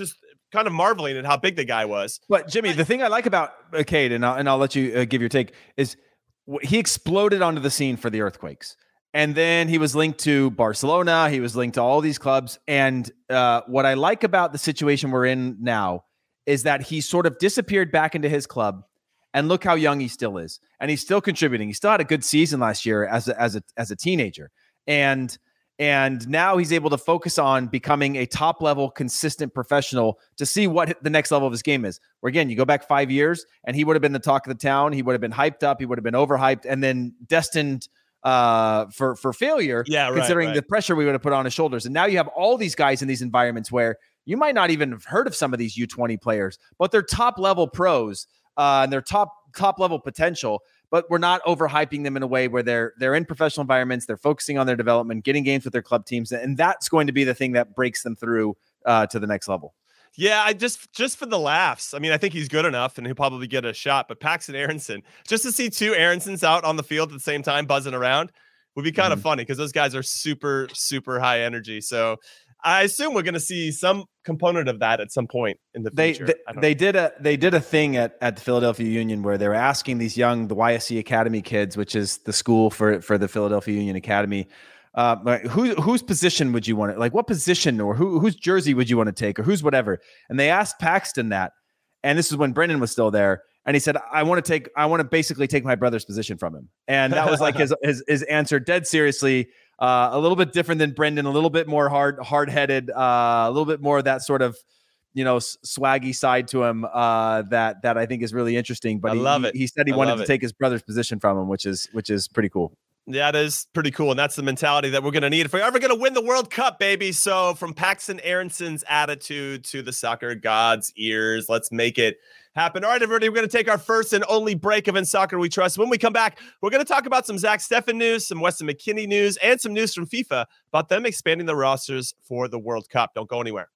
kind of marveling at how big the guy was. But Jimmy, the thing I like about uh, Cade, and I'll, and I'll let you uh, give your take, is w- he exploded onto the scene for the Earthquakes. And then he was linked to Barcelona. He was linked to all these clubs. And uh, what I like about the situation we're in now is that he sort of disappeared back into his club. And look how young he still is. And he's still contributing. He still had a good season last year as a, as a, as a teenager. And, and now he's able to focus on becoming a top level, consistent professional to see what the next level of his game is. Where again, you go back five years and he would have been the talk of the town. He would have been hyped up. He would have been overhyped and then destined uh, for, for failure, yeah, right, considering right. the pressure we would have put on his shoulders. And now you have all these guys in these environments where you might not even have heard of some of these U twenty players, but they're top level pros uh, and they're top, top level potential, but we're not overhyping them in a way where they're, they're in professional environments. They're focusing on their development, getting games with their club teams. And that's going to be the thing that breaks them through uh, to the next level. Yeah, I just just for the laughs. I mean, I think he's good enough and he'll probably get a shot. But Paxton Aronson, just to see two Aronsons out on the field at the same time, buzzing around, would be kind of mm-hmm. funny because those guys are super, super high energy. So I assume we're going to see some component of that at some point in the future. They they, they did a they did a thing at, at the Philadelphia Union where they were asking these young the Y S C Academy kids, which is the school for for the Philadelphia Union Academy. Uh, who, whose position would you want to, like what position or who, whose jersey would you want to take or who's whatever? And they asked Paxton that. And this is when Brendan was still there. And he said, I want to take, I want to basically take my brother's position from him. And that was like his, his, his answer dead seriously, uh, a little bit different than Brendan, a little bit more hard, hard headed, uh, a little bit more of that sort of, you know, swaggy side to him uh, that, that I think is really interesting. But I he, love he, it. he said he I wanted to it. take his brother's position from him, which is, which is pretty cool. Yeah, that is pretty cool. And that's the mentality that we're going to need if we're ever going to win the World Cup, baby. So from Paxton Aronson's attitude to the soccer god's ears, let's make it happen. All right, everybody, we're going to take our first and only break of In Soccer We Trust. When we come back, we're going to talk about some Zach Steffen news, some Weston McKennie news, and some news from FIFA about them expanding the rosters for the World Cup. Don't go anywhere.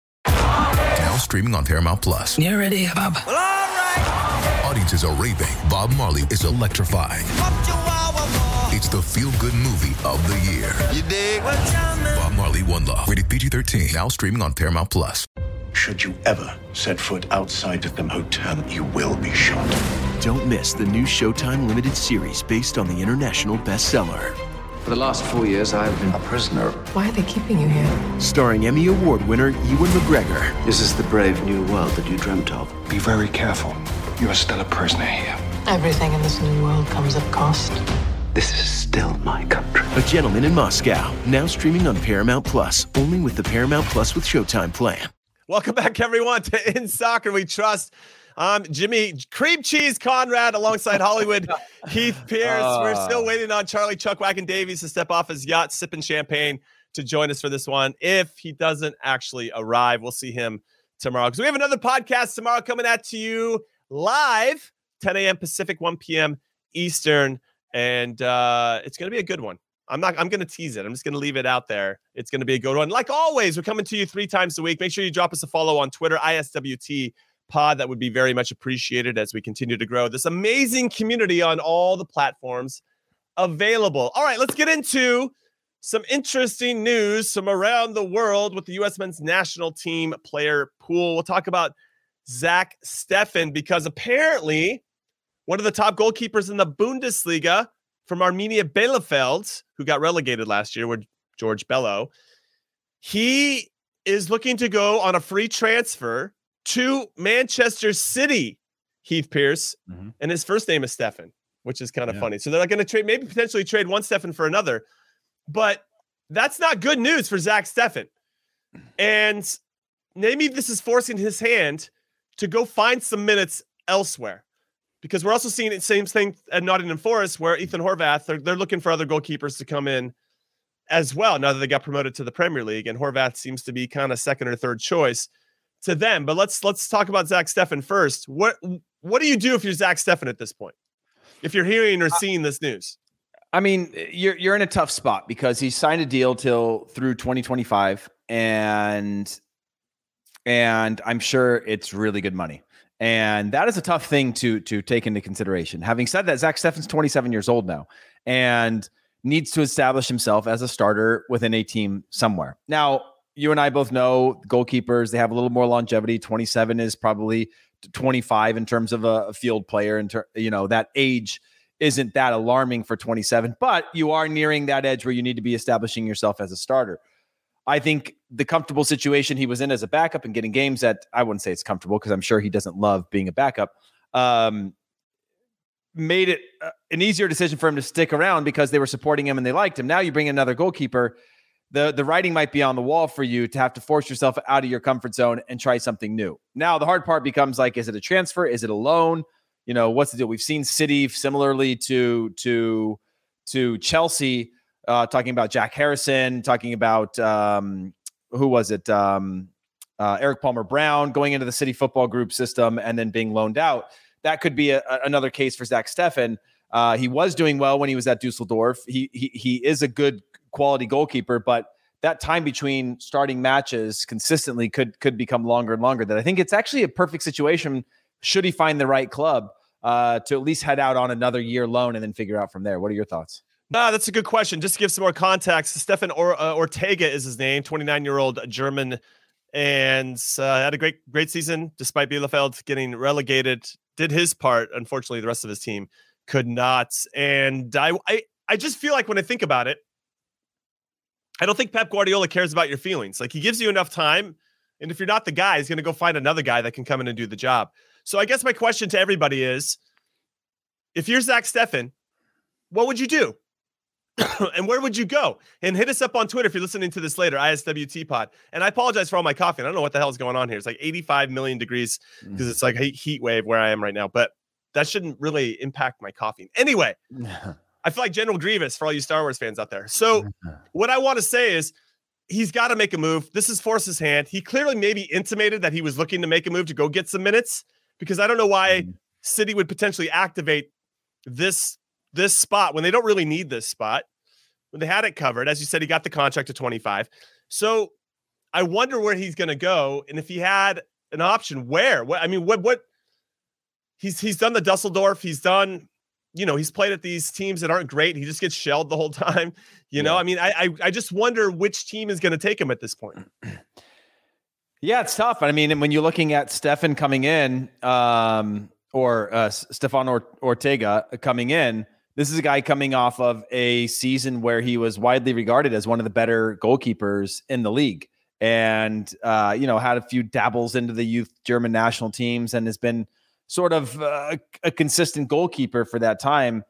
Now streaming on Paramount Plus. You ready, Bob? Well, all right. Audiences are raving. Bob Marley is electrifying. It's the feel-good movie of the year. You dig? Bob Marley, One Love. Rated P G thirteen. Now streaming on Paramount Plus. Should you ever set foot outside of the hotel, you will be shot. Don't miss the new Showtime limited series based on the international bestseller. For the last four years, I've been a prisoner. Why are they keeping you here? Starring Emmy Award winner Ewan McGregor. This is the brave new world that you dreamt of. Be very careful. You are still a prisoner here. Everything in this new world comes at cost. This is still my country. A Gentleman in Moscow. Now streaming on Paramount Plus. Only with the Paramount Plus with Showtime plan. Welcome back, everyone, to In Soccer We Trust. Um, Jimmy Cream Cheese Conrad alongside Hollywood Keith Pierce. Uh, We're still waiting on Charlie Chuckwagon Davies to step off his yacht, sipping champagne, to join us for this one. If he doesn't actually arrive, we'll see him tomorrow because we have another podcast tomorrow coming at you live, ten a.m. Pacific, one p.m. Eastern, and uh, it's going to be a good one. I'm not, I'm going to tease it. I'm just going to leave it out there. It's going to be a good one. Like always, we're coming to you three times a week. Make sure you drop us a follow on Twitter, I S W T pod. That would be very much appreciated as we continue to grow this amazing community on all the platforms available. All right, let's get into some interesting news from around the world with the U S men's national team player pool. We'll talk about Zach Steffen because apparently one of the top goalkeepers in the Bundesliga from Arminia Bielefeld, who got relegated last year with George Bello, he is looking to go on a free transfer to Manchester City, Heath Pierce, mm-hmm. and his first name is Steffen, which is kind of yeah. funny. So they're going to trade, maybe potentially trade one Steffen for another, but that's not good news for Zach Steffen. And maybe this is forcing his hand to go find some minutes elsewhere. Because we're also seeing the same thing at Nottingham Forest where Ethan Horvath, they're, they're looking for other goalkeepers to come in as well now that they got promoted to the Premier League. And Horvath seems to be kind of second or third choice to them. But let's let's talk about Zach Steffen first. What what do you do if you're Zach Steffen at this point? If you're hearing or seeing this news? I mean, you're you're in a tough spot because he signed a deal till through twenty twenty-five. And, and I'm sure it's really good money. And that is a tough thing to, to take into consideration. Having said that, Zach Steffen's twenty-seven years old now and needs to establish himself as a starter within a team somewhere. Now, you and I both know goalkeepers, they have a little more longevity. twenty-seven is probably twenty-five in terms of a, a field player. And, ter- you know, that age isn't that alarming for twenty-seven, but you are nearing that edge where you need to be establishing yourself as a starter. I think the comfortable situation he was in as a backup and getting games that I wouldn't say it's comfortable because I'm sure he doesn't love being a backup, um, made it uh, an easier decision for him to stick around because they were supporting him and they liked him. Now you bring another goalkeeper. The, the writing might be on the wall for you to have to force yourself out of your comfort zone and try something new. Now, the hard part becomes like, is it a transfer? Is it a loan? You know, what's the deal? We've seen City similarly to, to, to Chelsea, uh, talking about Jack Harrison, talking about, um, who was it? Um, uh, Eric Palmer Brown going into the City Football Group system and then being loaned out. That could be a, a, another case for Zach Steffen. Uh, he was doing well when he was at Dusseldorf. He, he, he is a good quality goalkeeper, but that time between starting matches consistently could could become longer and longer. That I think it's actually a perfect situation should he find the right club uh, to at least head out on another year loan and then figure out from there. What are your thoughts? No, that's a good question. Just to give some more context, Stefan or- uh, Ortega is his name, twenty-nine-year-old German, and uh, had a great great season despite Bielefeld getting relegated. Did his part. Unfortunately, the rest of his team could not. And I I, I just feel like when I think about it, I don't think Pep Guardiola cares about your feelings. Like, he gives you enough time, and if you're not the guy, he's going to go find another guy that can come in and do the job. So I guess my question to everybody is, if you're Zach Steffen, what would you do? And where would you go? And hit us up on Twitter if you're listening to this later, I S W T pod. And I apologize for all my coughing. I don't know what the hell is going on here. It's like eighty-five million degrees because it's like a heat wave where I am right now, but that shouldn't really impact my coughing. Anyway, I feel like General Grievous for all you Star Wars fans out there. So what I want to say is he's got to make a move. This is force his hand. He clearly maybe intimated that he was looking to make a move to go get some minutes, because I don't know why mm-hmm. City would potentially activate this, this spot when they don't really need this spot, when they had it covered. As you said, he got the contract to twenty-five. So I wonder where he's going to go. And if he had an option, where, what, I mean, what, what he's, he's done the Dusseldorf, he's done, you know, he's played at these teams that aren't great. He just gets shelled the whole time. You know, yeah. I mean, I, I I just wonder which team is going to take him at this point. Yeah, it's tough. I mean, when you're looking at Steffen coming in, um, or uh, Stefan or- Ortega coming in, this is a guy coming off of a season where he was widely regarded as one of the better goalkeepers in the league, and uh, you know, had a few dabbles into the youth German national teams, and has been sort of uh, a consistent goalkeeper for that time.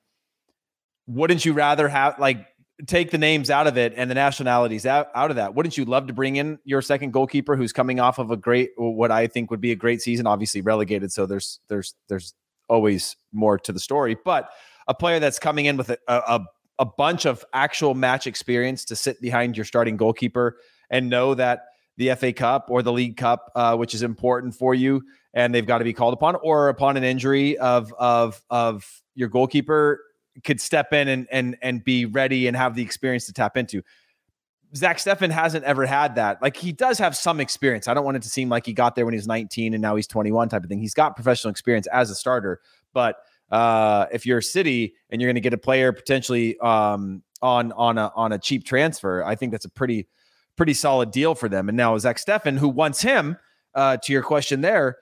Wouldn't you rather have, like, take the names out of it and the nationalities out, out of that? Wouldn't you love to bring in your second goalkeeper who's coming off of a great, what I think would be a great season, obviously relegated. So there's, there's, there's always more to the story, but a player that's coming in with a, a, a bunch of actual match experience to sit behind your starting goalkeeper and know that the F A Cup or the League Cup, uh, which is important for you, and they've got to be called upon, or upon an injury of of of your goalkeeper, could step in and and and be ready and have the experience to tap into. Zach Steffen hasn't ever had that. Like, he does have some experience. I don't want it to seem like he got there when he was nineteen and now he's twenty-one type of thing. He's got professional experience as a starter, but uh, if you're City and you're going to get a player potentially um, on on a on a cheap transfer, I think that's a pretty pretty solid deal for them. And now Zach Steffen, who wants him, uh, to your question there,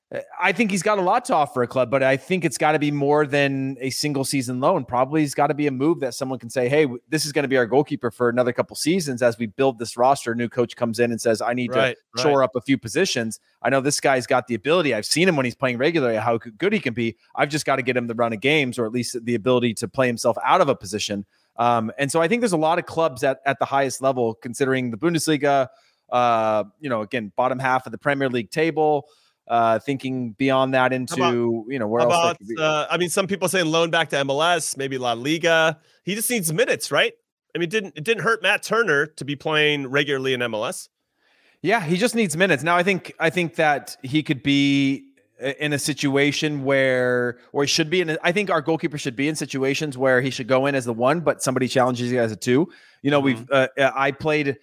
I think he's got a lot to offer a club, but I think it's got to be more than a single season loan. Probably it's got to be a move that someone can say, hey, this is going to be our goalkeeper for another couple seasons as we build this roster. A new coach comes in and says, I need right, to shore right. up a few positions. I know this guy's got the ability. I've seen him when he's playing regularly, how good he can be. I've just got to get him the run of games, or at least the ability to play himself out of a position. Um, and so I think there's a lot of clubs at, at the highest level, considering the Bundesliga, uh, you know, again, bottom half of the Premier League table, uh, thinking beyond that into, about, you know, where else about, uh, I mean, some people saying loan back to M L S, maybe La Liga. He just needs minutes, right? I mean, it didn't, it didn't hurt Matt Turner to be playing regularly in M L S. Yeah, he just needs minutes. Now, I think, I think that he could be in a situation where, or he should be in, a, I think our goalkeeper should be in situations where he should go in as the one, but somebody challenges you as a two. You know, mm-hmm. we've, uh, I played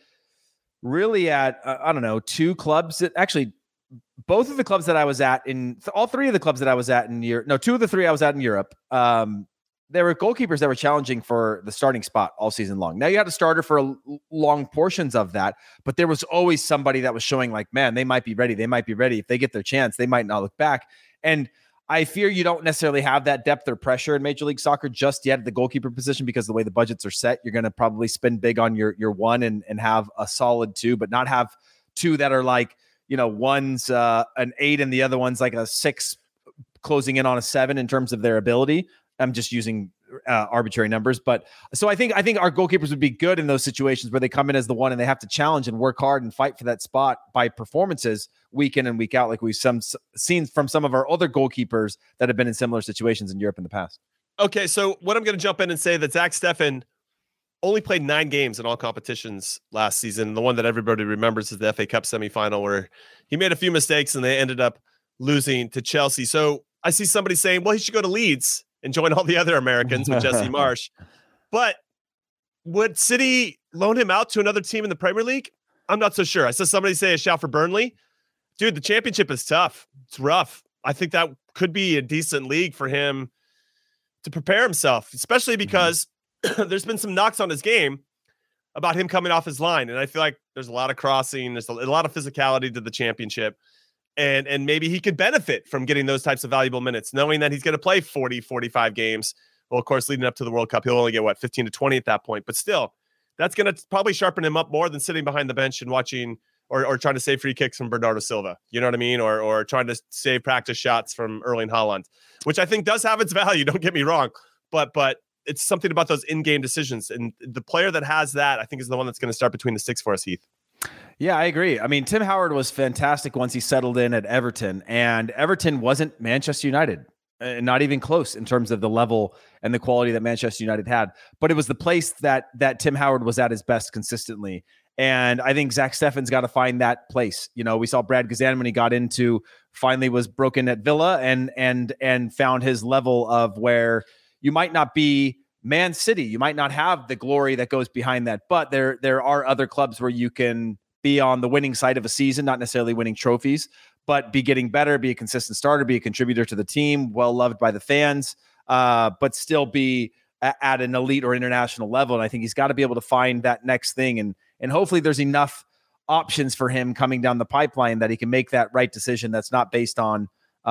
really at, uh, I don't know, two clubs that actually, both of the clubs that I was at in, all three of the clubs that I was at in Europe, no, two of the three I was at in Europe, um, there were goalkeepers that were challenging for the starting spot all season long. Now you had a starter for a, long portions of that, but there was always somebody that was showing like, man, they might be ready. They might be ready. If they get their chance, they might not look back. And I fear you don't necessarily have that depth or pressure in Major League Soccer just yet at the goalkeeper position, because the way the budgets are set, you're going to probably spend big on your, your one and, and have a solid two, but not have two that are like, you know, one's uh, an eight and the other one's like a six closing in on a seven in terms of their ability. I'm just using uh, arbitrary numbers, but so I think I think our goalkeepers would be good in those situations where they come in as the one and they have to challenge and work hard and fight for that spot by performances week in and week out, like we've some seen from some of our other goalkeepers that have been in similar situations in Europe in the past. Okay, so what I'm going to jump in and say that Zach Steffen only played nine games in all competitions last season. The one that everybody remembers is the F A Cup semifinal where he made a few mistakes and they ended up losing to Chelsea. So I see somebody saying, well, he should go to Leeds and join all the other Americans with Jesse Marsh. But would City loan him out to another team in the Premier League? I'm not so sure. I saw somebody say a shout for Burnley. Dude, the championship is tough. It's rough. I think that could be a decent league for him to prepare himself, especially because mm-hmm. there's been some knocks on his game about him coming off his line. And I feel like there's a lot of crossing. There's a, a lot of physicality to the championship. And and maybe he could benefit from getting those types of valuable minutes, knowing that he's going to play forty, forty-five games. Well, of course, leading up to the World Cup, he'll only get, what, fifteen to twenty at that point. But still, that's going to probably sharpen him up more than sitting behind the bench and watching or, or trying to save free kicks from Bernardo Silva. You know what I mean? Or, or trying to save practice shots from Erling Haaland, which I think does have its value. Don't get me wrong. But but it's something about those in-game decisions. And the player that has that, I think, is the one that's going to start between the sticks for us, Heath. Yeah, I agree. I mean, Tim Howard was fantastic once he settled in at Everton, and Everton wasn't Manchester United, uh, not even close in terms of the level and the quality that Manchester United had. But it was the place that that Tim Howard was at his best consistently. And I think Zach Steffen's got to find that place. You know, we saw Brad Guzan when he got into, finally was broken at Villa and and and found his level of where you might not be Man City. You might not have the glory that goes behind that, but there there are other clubs where you can be on the winning side of a season, not necessarily winning trophies, but be getting better, be a consistent starter, be a contributor to the team, well-loved by the fans, uh, but still be a- at an elite or international level. And I think he's got to be able to find that next thing. And, and hopefully there's enough options for him coming down the pipeline that he can make that right decision that's not based on,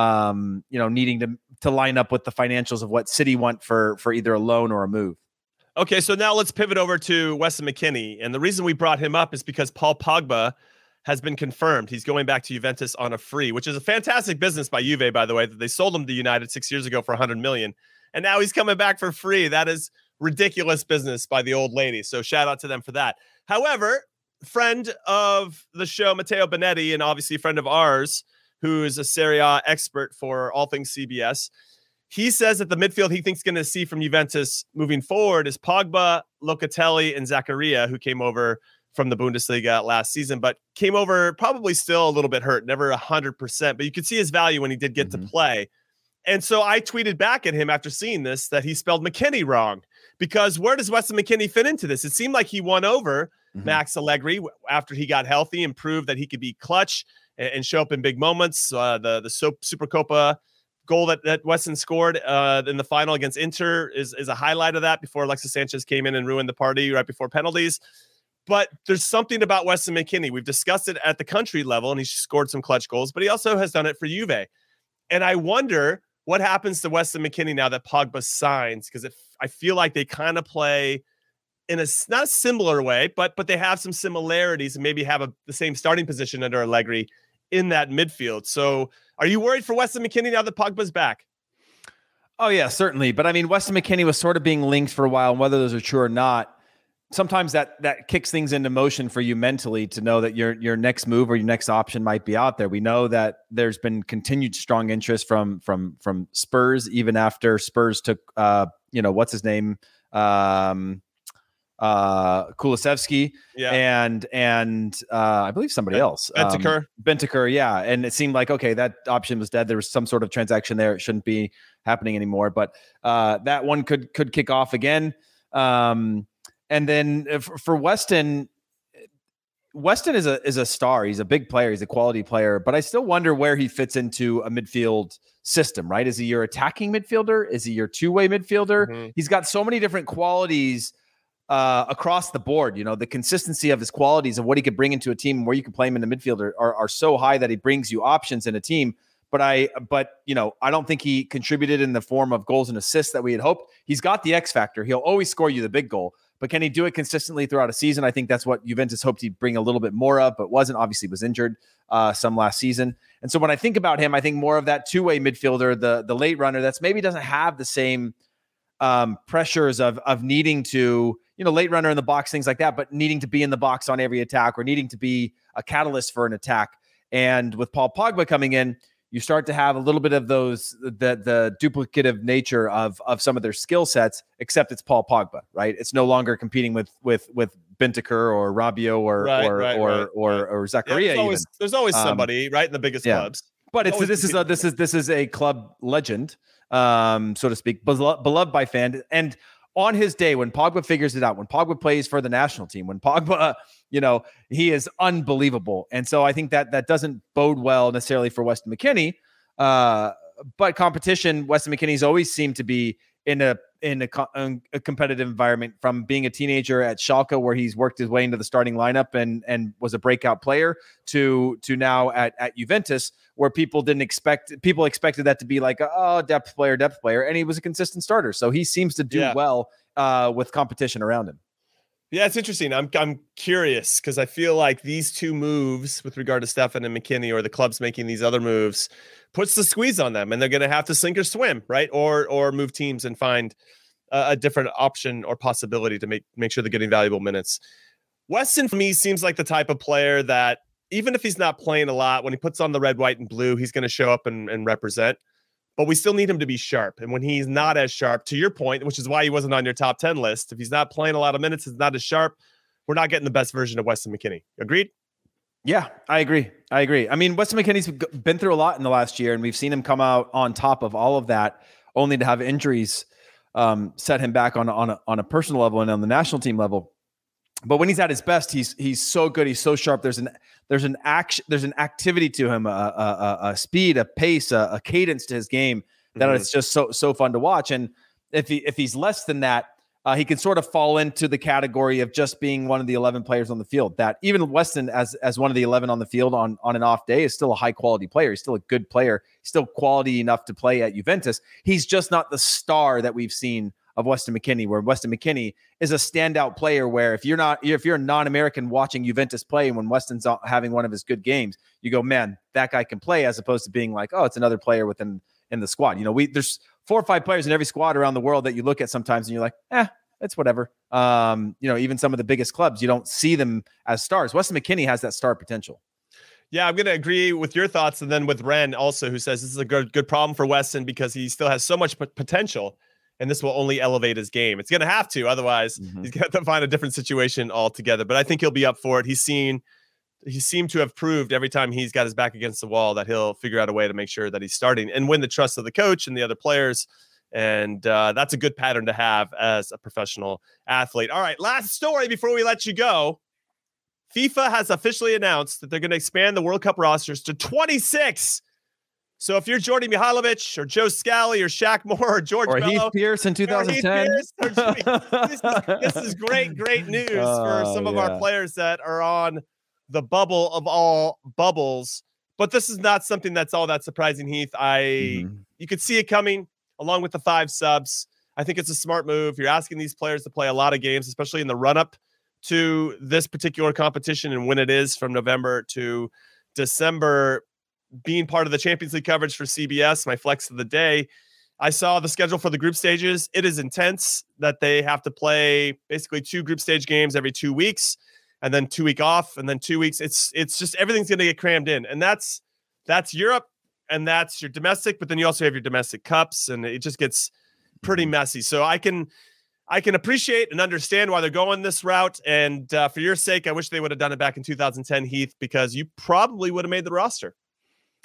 um, you know, needing to, to line up with the financials of what City want for, for either a loan or a move. Okay, so now let's pivot over to Weston McKennie. And the reason we brought him up is because Paul Pogba has been confirmed. He's going back to Juventus on a free, which is a fantastic business by Juve, by the way, that they sold him to United six years ago for one hundred million dollars. And now he's coming back for free. That is ridiculous business by the old lady. So shout out to them for that. However, friend of the show, Matteo Benetti, and obviously a friend of ours, who is a Serie A expert for all things C B S, he says that the midfield he thinks going to see from Juventus moving forward is Pogba, Locatelli, and Zakaria, who came over from the Bundesliga last season, but came over probably still a little bit hurt, never one hundred percent, but you could see his value when he did get mm-hmm. to play. And so I tweeted back at him after seeing this that he spelled McKennie wrong, because where does Weston McKennie fit into this? It seemed like he won over mm-hmm. Max Allegri after he got healthy and proved that he could be clutch and, and show up in big moments. Uh, the the Supercopa goal that, that Weston scored uh, in the final against Inter is, is a highlight of that before Alexis Sanchez came in and ruined the party right before penalties. But there's something about Weston McKennie. We've discussed it at the country level, and he's scored some clutch goals, but he also has done it for Juve. And I wonder what happens to Weston McKennie now that Pogba signs, because I feel like they kind of play in a not a similar way, but but they have some similarities and maybe have a, the same starting position under Allegri in that midfield. So are you worried for Weston McKennie now that Pogba's back? Oh, yeah, certainly. But I mean, Weston McKennie was sort of being linked for a while, and whether those are true or not, sometimes that that kicks things into motion for you mentally to know that your your next move or your next option might be out there. We know that there's been continued strong interest from from from Spurs, even after Spurs took, uh, you know, what's his name? Um uh Kulusevski yeah. and and uh I believe somebody ben, else Bentancur um, Bentancur yeah and it seemed like okay, that option was dead. There was some sort of transaction there. It shouldn't be happening anymore, but uh that one could could kick off again. Um and then for, for Weston, Weston is a is a star. He's a big player. He's a quality player. But I still wonder where he fits into a midfield system, right? Is he your attacking midfielder? Is he your two-way midfielder? Mm-hmm. He's got so many different qualities uh, across the board. You know, the consistency of his qualities of what he could bring into a team and where you can play him in the midfielder are, are so high that he brings you options in a team. But I, but you know, I don't think he contributed in the form of goals and assists that we had hoped. He's got the X factor. He'll always score you the big goal. But can he do it consistently throughout a season? I think that's what Juventus hoped he'd bring a little bit more of, but wasn't. Obviously was injured uh, some last season. And so when I think about him, I think more of that two-way midfielder, the the late runner that's maybe doesn't have the same um, pressures of of needing to, you know, late runner in the box, things like that, but needing to be in the box on every attack or needing to be a catalyst for an attack. And with Paul Pogba coming in, you start to have a little bit of those, the the duplicative nature of of some of their skill sets, except it's Paul Pogba, right? It's no longer competing with with with Bentancur or Rabiot or right, or, right, or, right, or right. or Zakaria. Yeah, there's, always, even. there's always Um, somebody, right, in the biggest yeah. clubs. But it's this is a, this is this is a club legend, um, so to speak, beloved, beloved by fans. And on his day, when Pogba figures it out, when Pogba plays for the national team, when Pogba, you know, he is unbelievable. And so I think that that doesn't bode well necessarily for Weston McKennie. Uh, but competition, Weston McKennie's always seemed to be in a in a, co- a competitive environment, from being a teenager at Schalke, where he's worked his way into the starting lineup and and was a breakout player, to to now at at Juventus, where people didn't expect people expected that to be like a oh, depth player, depth player, and he was a consistent starter. So he seems to do Yeah. well uh, with competition around him. Yeah, it's interesting. I'm I'm curious because I feel like these two moves with regard to Stefan and McKennie, or the clubs making these other moves, puts the squeeze on them, and they're going to have to sink or swim, right? Or or move teams and find a, a different option or possibility to make make sure they're getting valuable minutes. Weston, for me, seems like the type of player that even if he's not playing a lot, when he puts on the red, white, and blue, he's going to show up and, and represent. But we still need him to be sharp. And when he's not as sharp, to your point, which is why he wasn't on your top ten list, if he's not playing a lot of minutes, he's not as sharp, we're not getting the best version of Weston McKennie. Agreed? Yeah, I agree. I agree. I mean, Weston McKennie's been through a lot in the last year, and we've seen him come out on top of all of that, only to have injuries um, set him back on, on, a, on a personal level and on the national team level. But when he's at his best, he's he's so good. He's so sharp. There's an there's an action. There's an activity to him, a, a, a speed, a pace, a, a cadence to his game that mm-hmm. it's just so so fun to watch. And if he if he's less than that, uh, he can sort of fall into the category of just being one of the eleven players on the field. That even Weston, as as one of the eleven on the field on on an off day, is still a high quality player. He's still a good player. He's still quality enough to play at Juventus. He's just not the star that we've seen of Weston McKennie, where Weston McKennie is a standout player, where if you're not, if you're a non-American watching Juventus play, and when Weston's having one of his good games, you go, man, that guy can play, as opposed to being like, oh, it's another player within in the squad. You know, we there's four or five players in every squad around the world that you look at sometimes and you're like, eh, it's whatever. Um, you know, even some of the biggest clubs, you don't see them as stars. Weston McKennie has that star potential. Yeah, I'm going to agree with your thoughts. And then with Ren also, who says this is a good, good problem for Weston because he still has so much p- potential. And this will only elevate his game. It's going to have to. Otherwise, mm-hmm. he's going to find a different situation altogether. But I think he'll be up for it. He's seen, he seemed to have proved every time he's got his back against the wall that he'll figure out a way to make sure that he's starting and win the trust of the coach and the other players. And uh, that's a good pattern to have as a professional athlete. All right, last story before we let you go. FIFA has officially announced that they're going to expand the World Cup rosters to twenty-six. So if you're Jordy Mihailovic or Joe Scally or Shaq Moore or George or Bello, Heath Pierce in two thousand ten, Pierce, or Jimmy, this, is, this is great, great news uh, for some of yeah. our players that are on the bubble of all bubbles. But this is not something that's all that surprising, Heath. I mm-hmm. You could see it coming along with the five subs. I think it's a smart move. You're asking these players to play a lot of games, especially in the run-up to this particular competition and when it is from November to December. Being part of the Champions League coverage for C B S, my flex of the day, I saw the schedule for the group stages. It is intense that they have to play basically two group stage games every two weeks and then two week off and then two weeks. It's it's just everything's going to get crammed in. And that's that's Europe and that's your domestic, but then you also have your domestic cups and it just gets pretty messy. So I can I can appreciate and understand why they're going this route. And uh, for your sake, I wish they would have done it back in two thousand ten, Heath, because you probably would have made the roster.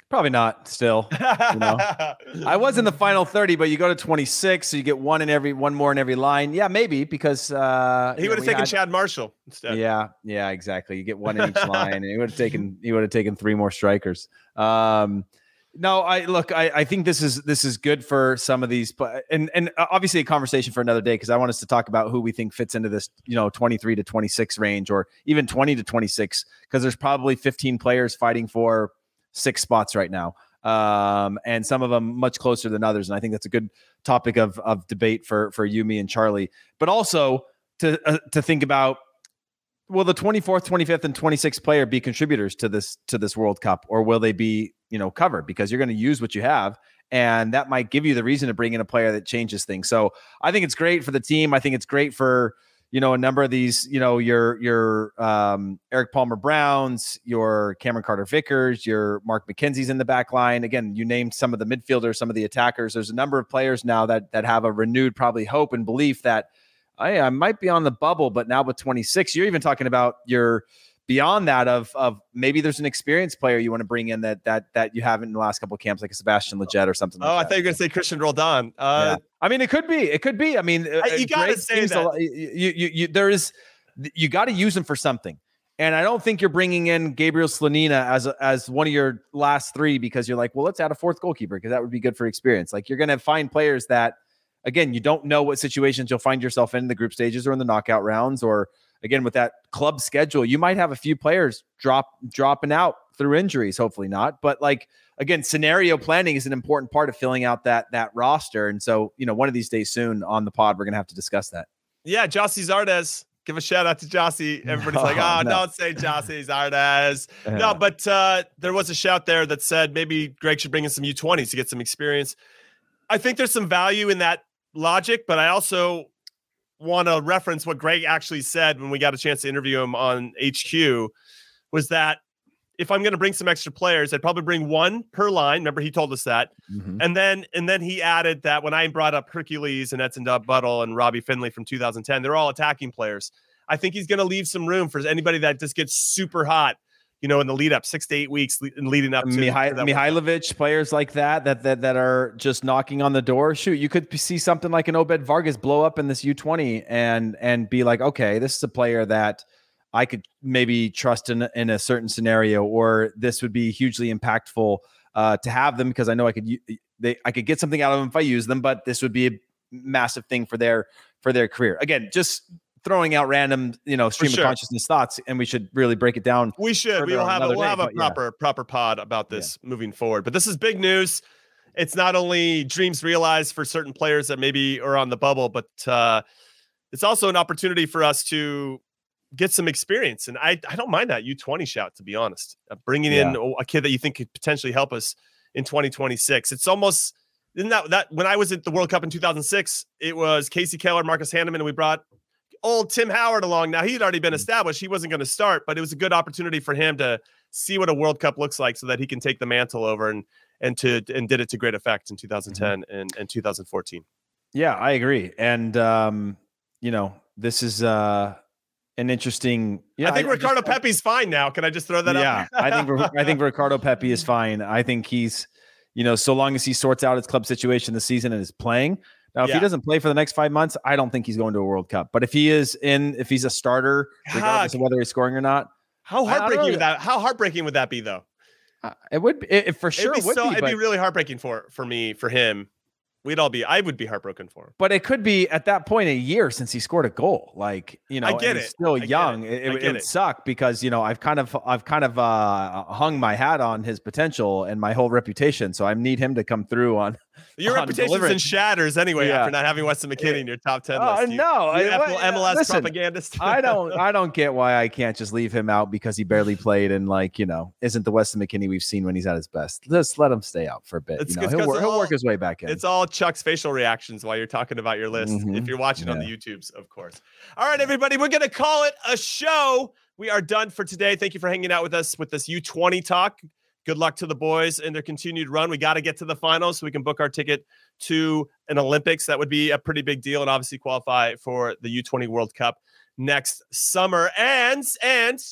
Probably not still. You know? I was in the final thirty, but you go to twenty-six, so you get one in every one more in every line. Yeah, maybe because uh, he would have taken had, Chad Marshall instead. Yeah, yeah, exactly. You get one in each line, and he would have taken he would have taken three more strikers. Um, no, I look, I, I think this is this is good for some of these, but and and obviously a conversation for another day because I want us to talk about who we think fits into this, you know, twenty-three to twenty-six range or even twenty to twenty-six because there's probably fifteen players fighting for six spots right now. Um, and some of them much closer than others. And I think that's a good topic of, of debate for, for you, me, and Charlie, but also to, uh, to think about, will the twenty-fourth, twenty-fifth, and twenty-sixth player be contributors to this, to this World Cup, or will they be, you know, covered because you're going to use what you have. And that might give you the reason to bring in a player that changes things. So I think it's great for the team. I think it's great for, you know, a number of these, you know, your, your um, Eric Palmer Browns, your Cameron Carter Vickers, your Mark McKenzie's in the back line. Again, you named some of the midfielders, some of the attackers. There's a number of players now that, that have a renewed probably hope and belief that I, I might be on the bubble, but now with twenty-six, you're even talking about your beyond that of, of maybe there's an experienced player you want to bring in that, that, that you haven't in the last couple of camps, like a Sebastian Lletget or something. Oh, like I that. thought you were going to say Christian Roldan. Uh, yeah. I mean, it could be, it could be, I mean, you got to say that. A, you, you, you, there is, you got to use them for something. And I don't think you're bringing in Gabriel Slonina as, a, as one of your last three, because you're like, well, let's add a fourth goalkeeper because that would be good for experience. Like you're going to find players that, again, you don't know what situations you'll find yourself in the group stages or in the knockout rounds, or again, with that club schedule, you might have a few players drop dropping out through injuries, hopefully not. But like, again, scenario planning is an important part of filling out that, that roster. And so, you know, one of these days soon on the pod, we're going to have to discuss that. Yeah. Jossie Zardes. Give a shout out to Jossie. Everybody's no, like, oh, no. don't say Jossie Zardes. Yeah. No, but uh, there was a shout there that said maybe Greg should bring in some U twenties to get some experience. I think there's some value in that logic, but I also want to reference what Greg actually said when we got a chance to interview him on H Q, was that if I'm going to bring some extra players, I'd probably bring one per line. Remember, he told us that. Mm-hmm. And then and then he added that when I brought up Hercules and Edson Buttle and Robbie Finley from two thousand ten, they're all attacking players. I think he's going to leave some room for anybody that just gets super hot, you know, in the lead up, six to eight weeks leading up to Mihai- to Mihailovic, players like that, that, that, that are just knocking on the door. Shoot, you could see something like an Obed Vargas blow up in this U twenty and, and be like, okay, this is a player that I could maybe trust in, in a certain scenario, or this would be hugely impactful uh, to have them because I know I could, they, I could get something out of them if I use them, but this would be a massive thing for their, for their career. Again, just throwing out random, you know, stream sure. of consciousness thoughts, and we should really break it down. We should. We'll have a, we'll day, have a proper yeah. proper pod about this yeah. moving forward. But this is big news. It's not only dreams realized for certain players that maybe are on the bubble, but uh, it's also an opportunity for us to get some experience. And I I don't mind that U twenty shout, to be honest. Uh, bringing yeah. in a kid that you think could potentially help us in twenty twenty-six. It's almost isn't that that when I was at the World Cup in two thousand six, it was Casey Keller, Marcus Hanneman, and we brought old Tim Howard along. Now, he'd already been established. He wasn't going to start, but it was a good opportunity for him to see what a World Cup looks like so that he can take the mantle over and and to and did it to great effect in two thousand ten mm-hmm. and, and two thousand fourteen. Yeah, I agree. And, um, you know, this is uh, an interesting. Yeah, I think I, Ricardo just, Pepe's fine now. Can I just throw that yeah, up? Yeah, I think I think Ricardo Pepe is fine. I think he's, you know, so long as he sorts out his club situation this season and is playing. Now, if yeah. he doesn't play for the next five months, I don't think he's going to a World Cup. But if he is in, if he's a starter, regardless God. of whether he's scoring or not, how heartbreaking would that? How heartbreaking would that be, though? Uh, it would be, it, for sure. It'd be, it would so, be, it'd but, be really heartbreaking for for me, for him. We'd all be. I would be heartbroken for him. But it could be at that point a year since he scored a goal. Like, you know, I get it. Still I young. It, it, it would it. suck because, you know, I've kind of I've kind of uh, hung my hat on his potential and my whole reputation. So I need him to come through on. Your reputation's in shatters anyway yeah. after not having Weston McKennie in your top ten uh, list. You, no, you I, M L S listen, propagandist. I don't. I don't get why I can't just leave him out because he barely played and, like, you know, isn't the Weston McKennie we've seen when he's at his best. Just let him stay out for a bit. It's, you know, he'll, he'll all, work his way back in. It's all Chuck's facial reactions while you're talking about your list. Mm-hmm. If you're watching yeah. on the YouTubes, of course. All right, everybody, we're gonna call it a show. We are done for today. Thank you for hanging out with us with this U twenty talk. Good luck to the boys in their continued run. We got to get to the finals so we can book our ticket to an Olympics. That would be a pretty big deal and obviously qualify for the U twenty World Cup next summer. And, and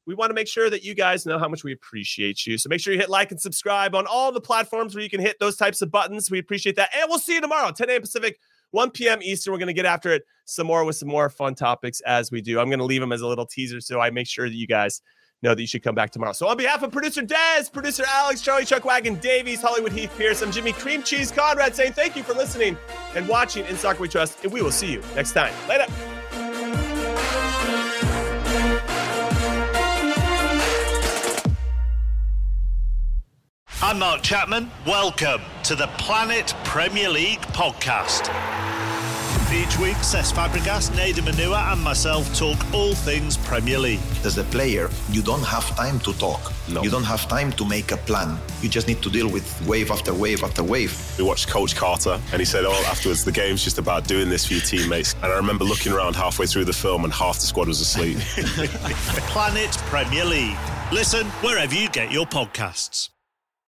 we want to make sure that you guys know how much we appreciate you. So make sure you hit like and subscribe on all the platforms where you can hit those types of buttons. We appreciate that. And we'll see you tomorrow, ten a.m. Pacific, one p.m. Eastern. We're going to get after it some more with some more fun topics as we do. I'm going to leave them as a little teaser so I make sure that you guys know that you should come back tomorrow. So on behalf of producer Dez, producer Alex, Charlie Chuck Wagon, Davies, Hollywood Heath Pierce, I'm Jimmy Cream Cheese Conrad saying thank you for listening and watching In Soccer We Trust, and we will see you next time. Later. I'm Mark Chapman. Welcome to the Planet Premier League podcast. Each week, Cesc Fabregas, Nader Manua and myself talk all things Premier League. As a player, you don't have time to talk. No. You don't have time to make a plan. You just need to deal with wave after wave after wave. We watched Coach Carter and he said, oh, afterwards, the game's just about doing this for your teammates. And I remember looking around halfway through the film and half the squad was asleep. Planet Premier League. Listen wherever you get your podcasts.